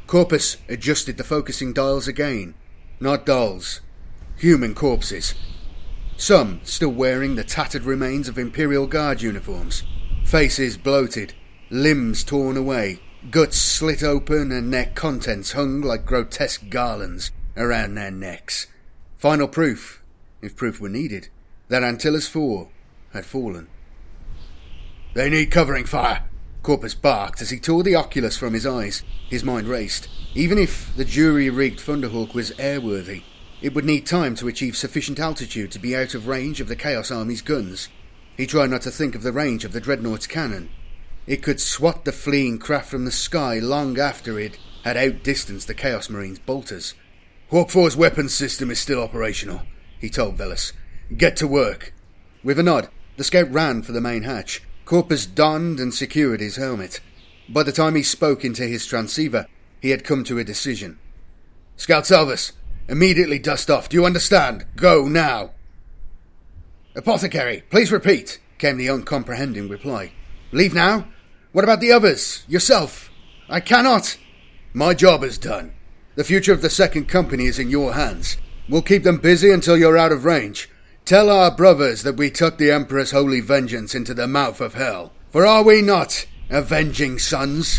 Corpus adjusted the focusing dials again. Not dolls. Human corpses. Some still wearing the tattered remains of Imperial Guard uniforms. Faces bloated, limbs torn away, guts slit open and their contents hung like grotesque garlands around their necks. Final proof, if proof were needed, that Antilles four had fallen. "They need covering fire," Corpus barked as he tore the oculus from his eyes. His mind raced. Even if the jury-rigged Thunderhawk was airworthy, it would need time to achieve sufficient altitude to be out of range of the Chaos Army's guns. He tried not to think of the range of the Dreadnought's cannon. It could swat the fleeing craft from the sky long after it had outdistanced the Chaos Marines' bolters. "Hawk four's weapons system is still operational," he told Veles. "Get to work." With a nod, the scout ran for the main hatch. Corpus donned and secured his helmet. By the time he spoke into his transceiver, he had come to a decision. "Scout Salvus, immediately dust off. Do you understand? Go now." "Apothecary, please repeat," came the uncomprehending reply. "Leave now? What about the others? Yourself?" "I cannot." "My job is done. The future of the Second Company is in your hands. We'll keep them busy until you're out of range. Tell our brothers that we took the Emperor's holy vengeance into the mouth of hell. For are we not avenging sons?"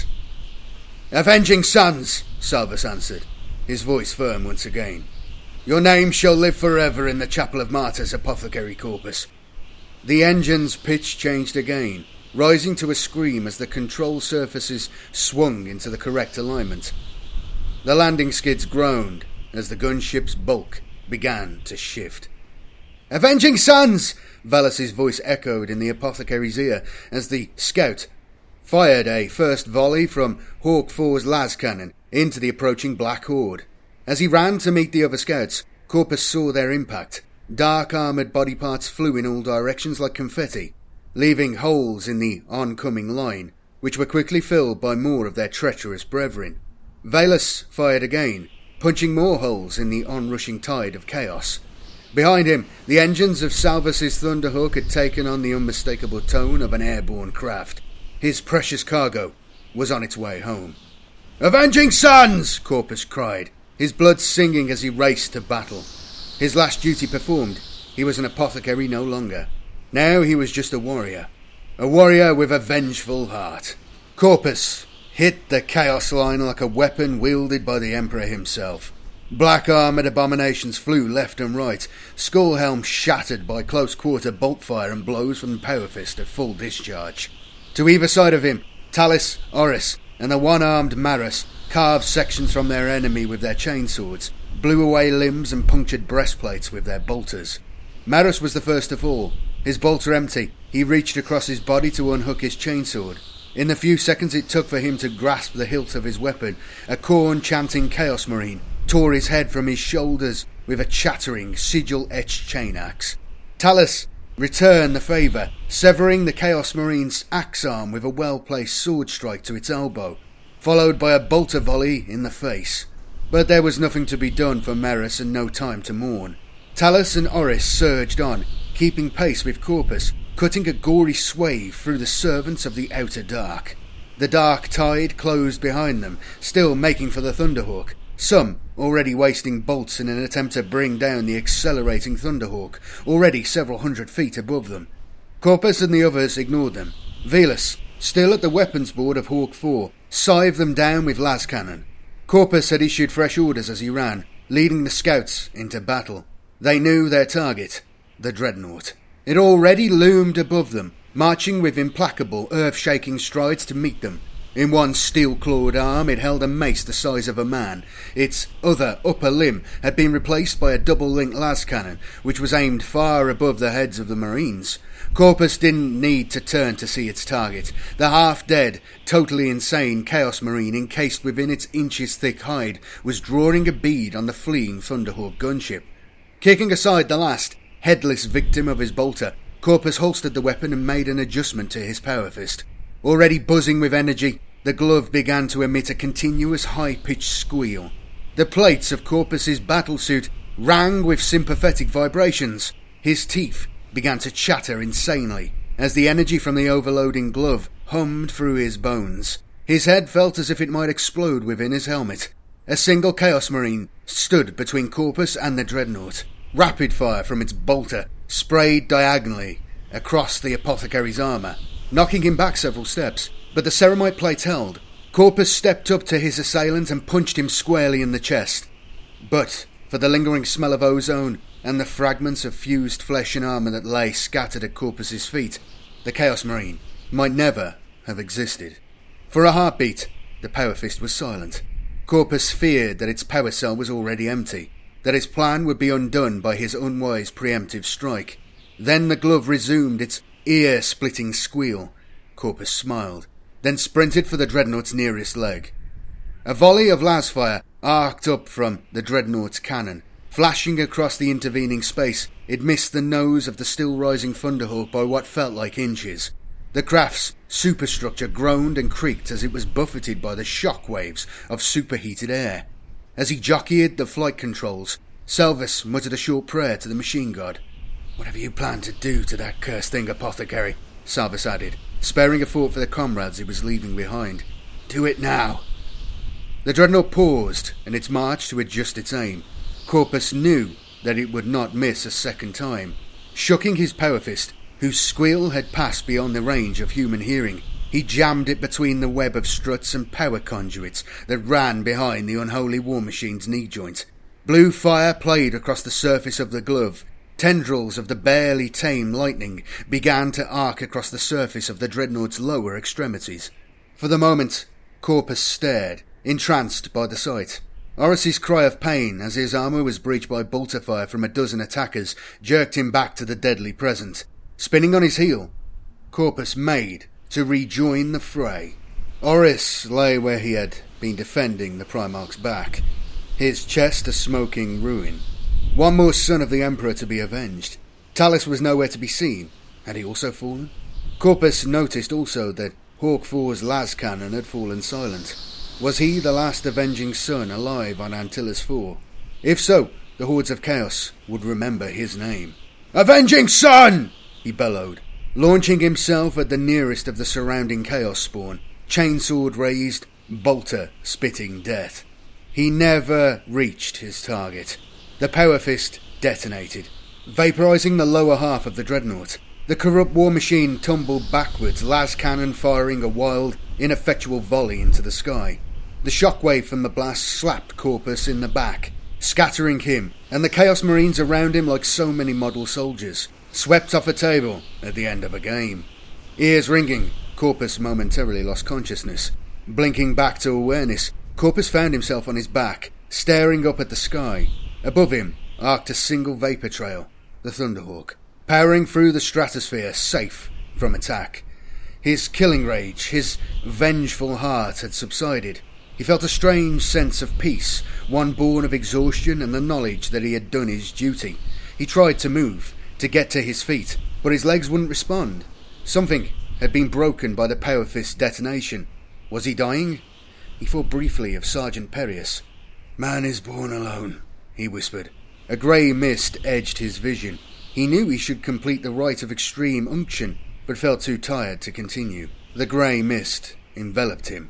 "Avenging sons," Salvus answered, his voice firm once again. "Your name shall live forever in the Chapel of Martyrs, Apothecary Corpus." The engine's pitch changed again, rising to a scream as the control surfaces swung into the correct alignment. The landing skids groaned as the gunship's bulk began to shift. "Avenging sons!" Veles' voice echoed in the apothecary's ear as the scout fired a first volley from Hawk four's las cannon into the approaching Black Horde. As he ran to meet the other scouts, Corpus saw their impact. Dark armoured body parts flew in all directions like confetti, leaving holes in the oncoming line, which were quickly filled by more of their treacherous brethren. Veles fired again, punching more holes in the onrushing tide of chaos. Behind him, the engines of Salvus's Thunderhawk had taken on the unmistakable tone of an airborne craft. His precious cargo was on its way home. "Avenging sons!" Corpus cried, his blood singing as he raced to battle. His last duty performed, he was an apothecary no longer. Now he was just a warrior. A warrior with a vengeful heart. Corpus hit the Chaos Line like a weapon wielded by the Emperor himself. Black-armoured abominations flew left and right, skull-helm shattered by close-quarter bolt-fire and blows from the Power Fist at full discharge. To either side of him, Tallis, Oris, and the one-armed Marus carved sections from their enemy with their chainswords, blew away limbs and punctured breastplates with their bolters. Marus was the first to fall. His bolter empty, he reached across his body to unhook his chainsword. In the few seconds it took for him to grasp the hilt of his weapon, a corn-chanting Chaos Marine tore his head from his shoulders with a chattering, sigil-etched chain axe. Tallis returned the favour, severing the Chaos Marine's axe arm with a well-placed sword strike to its elbow, followed by a bolter volley in the face. But there was nothing to be done for Marus and no time to mourn. Tallis and Oris surged on, keeping pace with Corpus, cutting a gory swathe through the servants of the outer dark. The dark tide closed behind them, still making for the Thunderhawk, some already wasting bolts in an attempt to bring down the accelerating Thunderhawk, already several hundred feet above them. Corpus and the others ignored them. Veles, still at the weapons board of Hawk four, scythed them down with las cannon. Corpus had issued fresh orders as he ran, leading the scouts into battle. They knew their target, the Dreadnought. It already loomed above them, marching with implacable, earth-shaking strides to meet them. In one steel-clawed arm it held a mace the size of a man. Its other upper limb had been replaced by a double-linked las cannon, which was aimed far above the heads of the Marines. Corpus didn't need to turn to see its target. The half-dead, totally insane Chaos Marine encased within its inches-thick hide was drawing a bead on the fleeing Thunderhawk gunship. Kicking aside the last, headless victim of his bolter, Corpus holstered the weapon and made an adjustment to his power fist. Already buzzing with energy, the glove began to emit a continuous high-pitched squeal. The plates of Corpus's battlesuit rang with sympathetic vibrations. His teeth began to chatter insanely as the energy from the overloading glove hummed through his bones. His head felt as if it might explode within his helmet. A single Chaos Marine stood between Corpus and the dreadnought. Rapid fire from its bolter sprayed diagonally across the apothecary's armour, knocking him back several steps, but the ceramite plate held. Corpus stepped up to his assailant and punched him squarely in the chest. But for the lingering smell of ozone and the fragments of fused flesh and armour that lay scattered at Corpus's feet, the Chaos Marine might never have existed. For a heartbeat, the Power Fist was silent. Corpus feared that its power cell was already empty, that his plan would be undone by his unwise preemptive strike. Then the glove resumed its ear-splitting squeal. Corpus smiled, then sprinted for the dreadnought's nearest leg. A volley of lasfire arced up from the dreadnought's cannon. Flashing across the intervening space, it missed the nose of the still-rising Thunderhawk by what felt like inches. The craft's superstructure groaned and creaked as it was buffeted by the shock waves of superheated air. As he jockeyed the flight controls, Selvis muttered a short prayer to the machine god. "Whatever you plan to do to that cursed thing, Apothecary," Salvis added, sparing a thought for the comrades he was leaving behind. "Do it now." The dreadnought paused in its march to adjust its aim. Corpus knew that it would not miss a second time. Shucking his power fist, whose squeal had passed beyond the range of human hearing, he jammed it between the web of struts and power conduits that ran behind the unholy war machine's knee joint. Blue fire played across the surface of the glove. Tendrils of the barely tame lightning began to arc across the surface of the dreadnought's lower extremities. For the moment, Corpus stared, entranced by the sight. Oris's cry of pain as his armour was breached by bolter fire from a dozen attackers jerked him back to the deadly present. Spinning on his heel, Corpus made to rejoin the fray. Oris lay where he had been defending the Primarch's back, his chest a smoking ruin. One more son of the Emperor to be avenged. Talus was nowhere to be seen. Had he also fallen? Corpus noticed also that Hawk four's las cannon had fallen silent. Was he the last avenging son alive on Antilles four? If so, the hordes of chaos would remember his name. "Avenging Son!" he bellowed, launching himself at the nearest of the surrounding chaos spawn, chainsword raised, bolter spitting death. He never reached his target. The power fist detonated, vaporizing the lower half of the dreadnought. The corrupt war machine tumbled backwards, las cannon firing a wild, ineffectual volley into the sky. The shockwave from the blast slapped Corpus in the back, scattering him and the Chaos Marines around him like so many model soldiers, swept off a table at the end of a game. Ears ringing, Corpus momentarily lost consciousness. Blinking back to awareness, Corpus found himself on his back, staring up at the sky. Above him arced a single vapour trail, the Thunderhawk, powering through the stratosphere, safe from attack. His killing rage, his vengeful heart had subsided. He felt a strange sense of peace, one born of exhaustion and the knowledge that he had done his duty. He tried to move, to get to his feet, but his legs wouldn't respond. Something had been broken by the power fist detonation. Was he dying? He thought briefly of Sergeant Perius. "Man is born alone," he whispered. A grey mist edged his vision. He knew he should complete the rite of extreme unction, but felt too tired to continue. The grey mist enveloped him.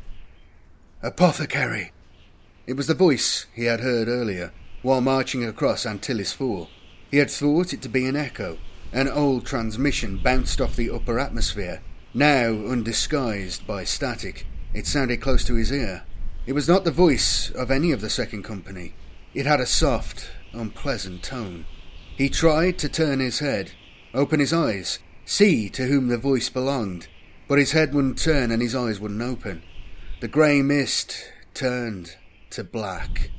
"Apothecary!" It was the voice he had heard earlier, while marching across Antilles four. He had thought it to be an echo, an old transmission bounced off the upper atmosphere. Now, undisguised by static, it sounded close to his ear. It was not the voice of any of the second company. It had a soft, unpleasant tone. He tried to turn his head, open his eyes, see to whom the voice belonged, but his head wouldn't turn and his eyes wouldn't open. The grey mist turned to black.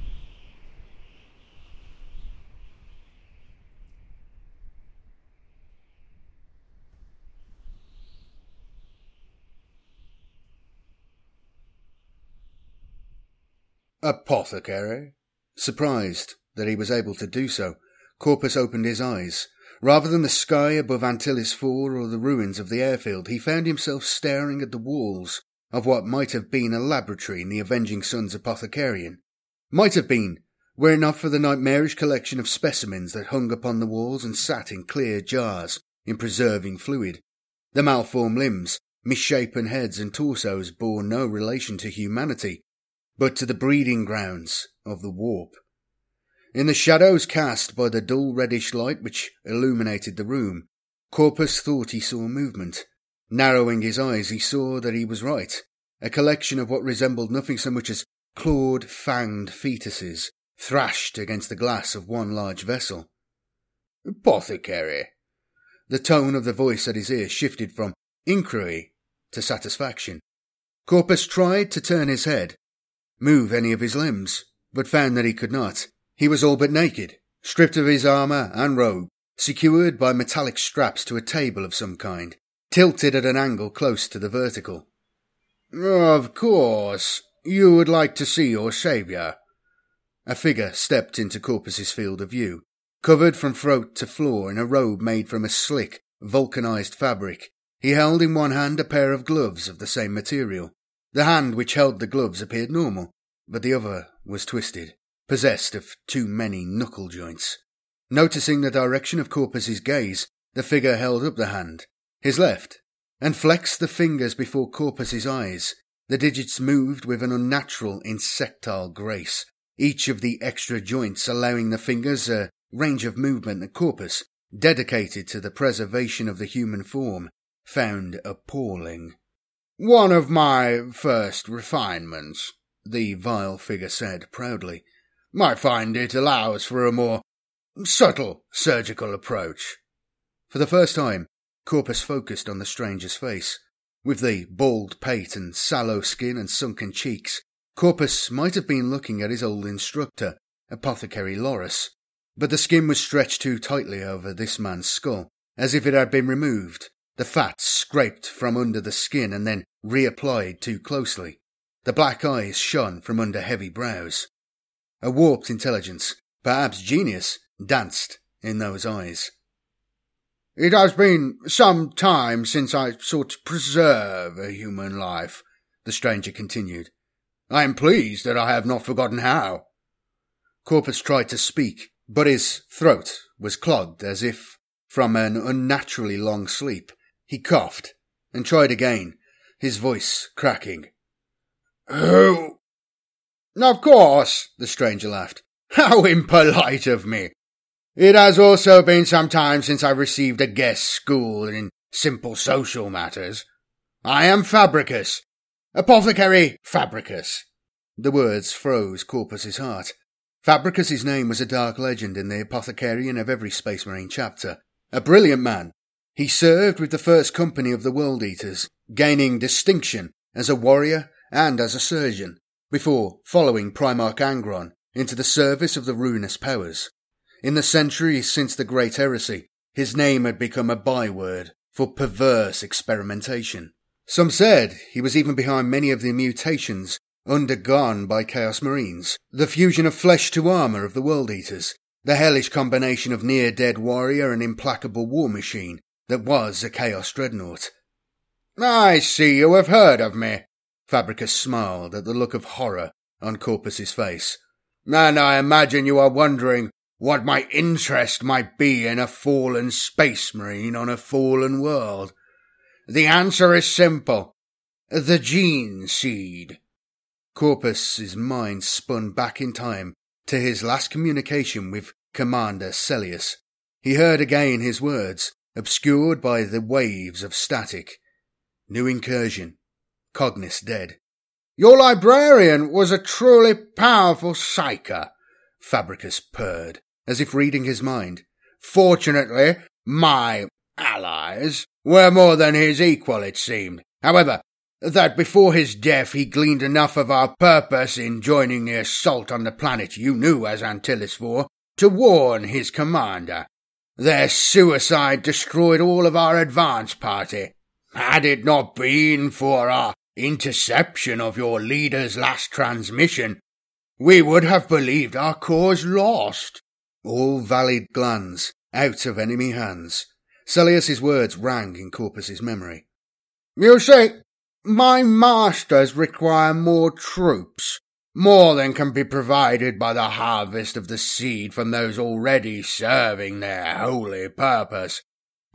Apothecary? Surprised that he was able to do so, Corpus opened his eyes. Rather than the sky above Antilles four or the ruins of the airfield, he found himself staring at the walls of what might have been a laboratory in the Avenging Son's Apothecarian. Might have been, were it not for the nightmarish collection of specimens that hung upon the walls and sat in clear jars in preserving fluid. The malformed limbs, misshapen heads and torsos bore no relation to humanity, but to the breeding grounds of the warp. In the shadows cast by the dull reddish light which illuminated the room, Corpus thought he saw movement. Narrowing his eyes, he saw that he was right. A collection of what resembled nothing so much as clawed, fanged fetuses thrashed against the glass of one large vessel. "Apothecary." The tone of the voice at his ear shifted from inquiry to satisfaction. Corpus tried to turn his head, move any of his limbs, but found that he could not. He was all but naked, stripped of his armour and robe, secured by metallic straps to a table of some kind, tilted at an angle close to the vertical. "Of course, you would like to see your saviour." A figure stepped into Corpus's field of view, covered from throat to floor in a robe made from a slick, vulcanized fabric. He held in one hand a pair of gloves of the same material. The hand which held the gloves appeared normal, but the other was twisted, possessed of too many knuckle joints. Noticing the direction of Corpus's gaze, the figure held up the hand, his left, and flexed the fingers before Corpus's eyes. The digits moved with an unnatural, insectile grace, each of the extra joints allowing the fingers a range of movement that Corpus, dedicated to the preservation of the human form, found appalling. "One of my first refinements," the vile figure said proudly. "I find it allows for a more subtle surgical approach." For the first time, Corpus focused on the stranger's face. With the bald pate and sallow skin and sunken cheeks, Corpus might have been looking at his old instructor, Apothecary Loris, but the skin was stretched too tightly over this man's skull, as if it had been removed, the fat scraped from under the skin and then reapplied too closely. The black eyes shone from under heavy brows. A warped intelligence, perhaps genius, danced in those eyes. "It has been some time since I sought to preserve a human life," the stranger continued. "I am pleased that I have not forgotten how." Corpus tried to speak, but his throat was clogged as if from an unnaturally long sleep. He coughed and tried again, his voice cracking. "Who?" "Of course," the stranger laughed. "How impolite of me. It has also been some time since I received a guest school in simple social matters. I am Fabricus, Apothecary Fabricus." The words froze Corpus's heart. Fabricus's name was a dark legend in the Apothecarian of every Space Marine chapter. A brilliant man, he served with the first company of the World Eaters, gaining distinction as a warrior and as a surgeon, before following Primarch Angron into the service of the ruinous powers. In the centuries since the Great Heresy, his name had become a byword for perverse experimentation. Some said he was even behind many of the mutations undergone by Chaos Marines, the fusion of flesh to armour of the World Eaters, the hellish combination of near-dead warrior and implacable war machine that was a Chaos Dreadnought. "I see you have heard of me," Fabricus smiled at the look of horror on Corpus's face. "And I imagine you are wondering what my interest might be in a fallen space marine on a fallen world. The answer is simple. The gene seed." Corpus's mind spun back in time to his last communication with Commander Celius. He heard again his words, obscured by the waves of static. New incursion. Cognis dead. "Your librarian was a truly powerful psyker," Fabricus purred, as if reading his mind. "Fortunately, my allies were more than his equal, it seemed. However, that before his death he gleaned enough of our purpose in joining the assault on the planet you knew as Antilles for to warn his commander. Their suicide destroyed all of our advance party. Had it not been for our interception of your leader's last transmission, we would have believed our cause lost." All valid glands out of enemy hands. Celius's words rang in Corpus's memory. "You see, my masters require more troops, more than can be provided by the harvest of the seed from those already serving their holy purpose.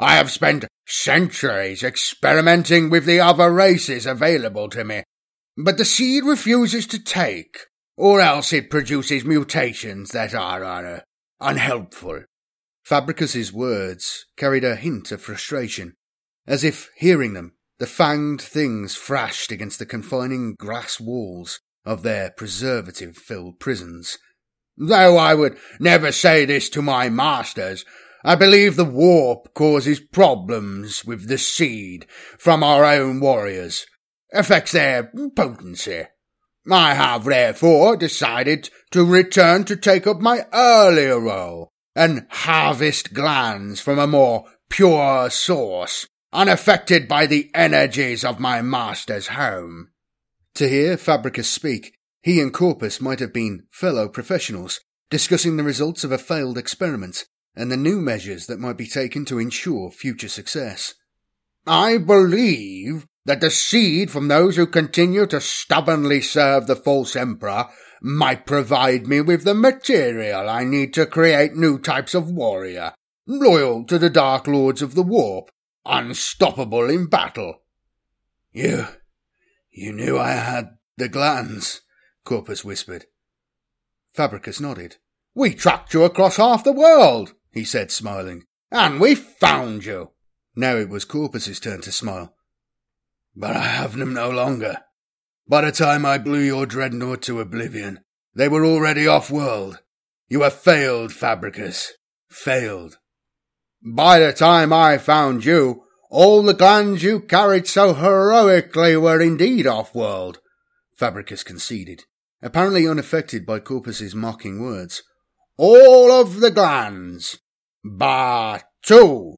I have spent centuries experimenting with the other races available to me, but the seed refuses to take, or else it produces mutations that are uh, unhelpful. Fabricus's words carried a hint of frustration, as if, hearing them, the fanged things thrashed against the confining grass walls of their preservative-filled prisons. Though I would never say this to my masters, I believe the warp causes problems with the seed from our own warriors, affects their potency. I have therefore decided to return to take up my earlier role and harvest glands from a more pure source, unaffected by the energies of my master's home. To hear Fabricus speak, he and Corpus might have been fellow professionals, discussing the results of a failed experiment and the new measures that might be taken to ensure future success. I believe that the seed from those who continue to stubbornly serve the false emperor might provide me with the material I need to create new types of warrior, loyal to the Dark Lords of the Warp, unstoppable in battle. You, you knew I had the glands, Corpus whispered. Fabricus nodded. We tracked you across half the world, he said, smiling, and we found you. Now it was Corpus's turn to smile. But I have them no longer. By the time I blew your dreadnought to oblivion, they were already off-world. You have failed, Fabricus. Failed. By the time I found you, all the glands you carried so heroically were indeed off-world, Fabricus conceded, apparently unaffected by Corpus's mocking words. All of the glands. Bar two.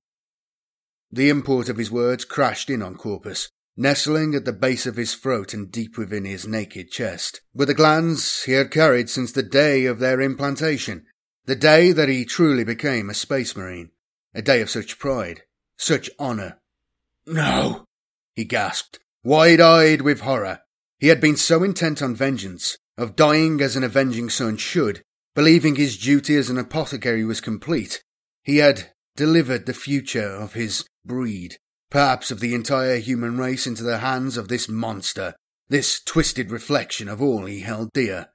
The import of his words crashed in on Corpus, nestling at the base of his throat and deep within his naked chest, were the glands he had carried since the day of their implantation, the day that he truly became a space marine, a day of such pride, such honour. No, he gasped, wide-eyed with horror. He had been so intent on vengeance, of dying as an avenging son should, believing his duty as an apothecary was complete. He had delivered the future of his breed, perhaps of the entire human race, into the hands of this monster, this twisted reflection of all he held dear.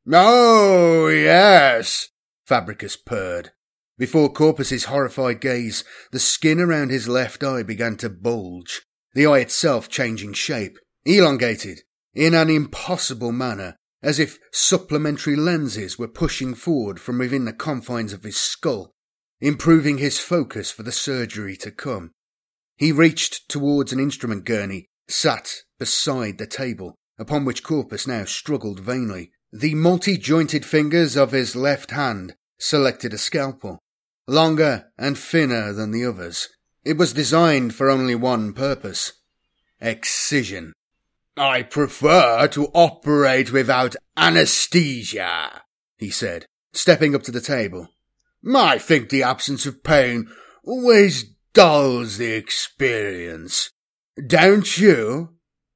Oh, yes, Fabricus purred. Before Corpus's horrified gaze, the skin around his left eye began to bulge, the eye itself changing shape, elongated, in an impossible manner, as if supplementary lenses were pushing forward from within the confines of his skull, improving his focus for the surgery to come. He reached towards an instrument gurney, sat beside the table, upon which Corpus now struggled vainly. The multi-jointed fingers of his left hand selected a scalpel, longer and thinner than the others. It was designed for only one purpose: excision. I prefer to operate without anesthesia, he said, stepping up to the table. I think the absence of pain always dulls the experience. Don't you?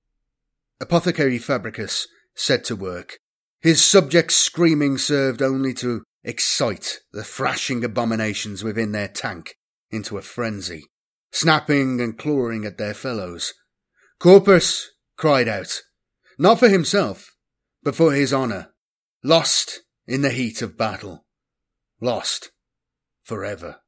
Apothecary Fabricus set to work. His subjects' screaming served only to excite the thrashing abominations within their tank into a frenzy, snapping and clawing at their fellows. Corpus cried out, not for himself, but for his honour, lost in the heat of battle, lost forever.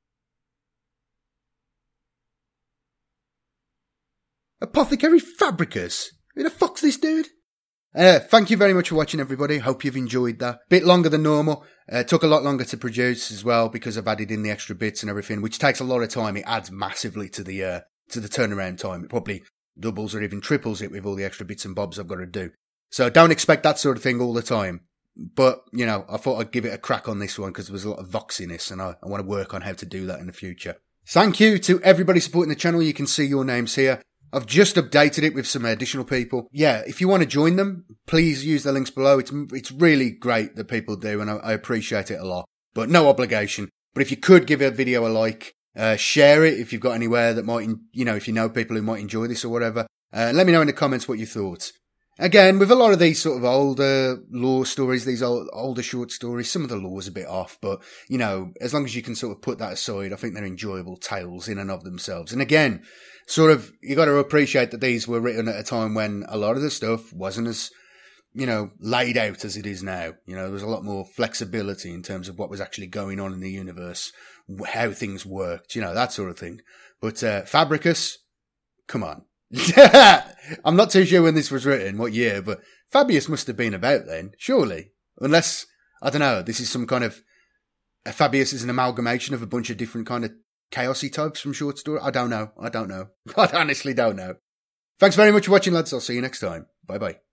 Apothecary Fabricus? Who the fuck's this dude? Uh, thank you very much for watching, everybody. Hope you've enjoyed that. Bit longer than normal. Uh, took a lot longer to produce as well because I've added in the extra bits and everything, which takes a lot of time. It adds massively to the uh, to the turnaround time. It probably doubles or even triples it with all the extra bits and bobs I've got to do. So don't expect that sort of thing all the time. But, you know, I thought I'd give it a crack on this one because there was a lot of voxiness and I, I want to work on how to do that in the future. Thank you to everybody supporting the channel. You can see your names here. I've just updated it with some additional people. Yeah, if you want to join them, please use the links below. It's it's really great that people do, and I, I appreciate it a lot. But no obligation. But if you could give a video a like, uh, share it if you've got anywhere that might, you know, if you know people who might enjoy this or whatever. Uh, let me know in the comments what you thought. again, with a lot of these sort of older lore stories, these old, older short stories, some of the lore's a bit off, but, you know, as long as you can sort of put that aside, I think they're enjoyable tales in and of themselves. And again, sort of, you got to appreciate that these were written at a time when a lot of the stuff wasn't as, you know, laid out as it is now. You know, there was a lot more flexibility in terms of what was actually going on in the universe, how things worked, you know, that sort of thing. But uh, Fabricus, come on. I'm not too sure when this was written, what year, but Fabius must have been about then, surely. Unless, I don't know, this is some kind of, uh, Fabius is an amalgamation of a bunch of different kind of chaosy types from short story. I don't know. I don't know. I honestly don't know. Thanks very much for watching, lads. I'll see you next time. Bye bye.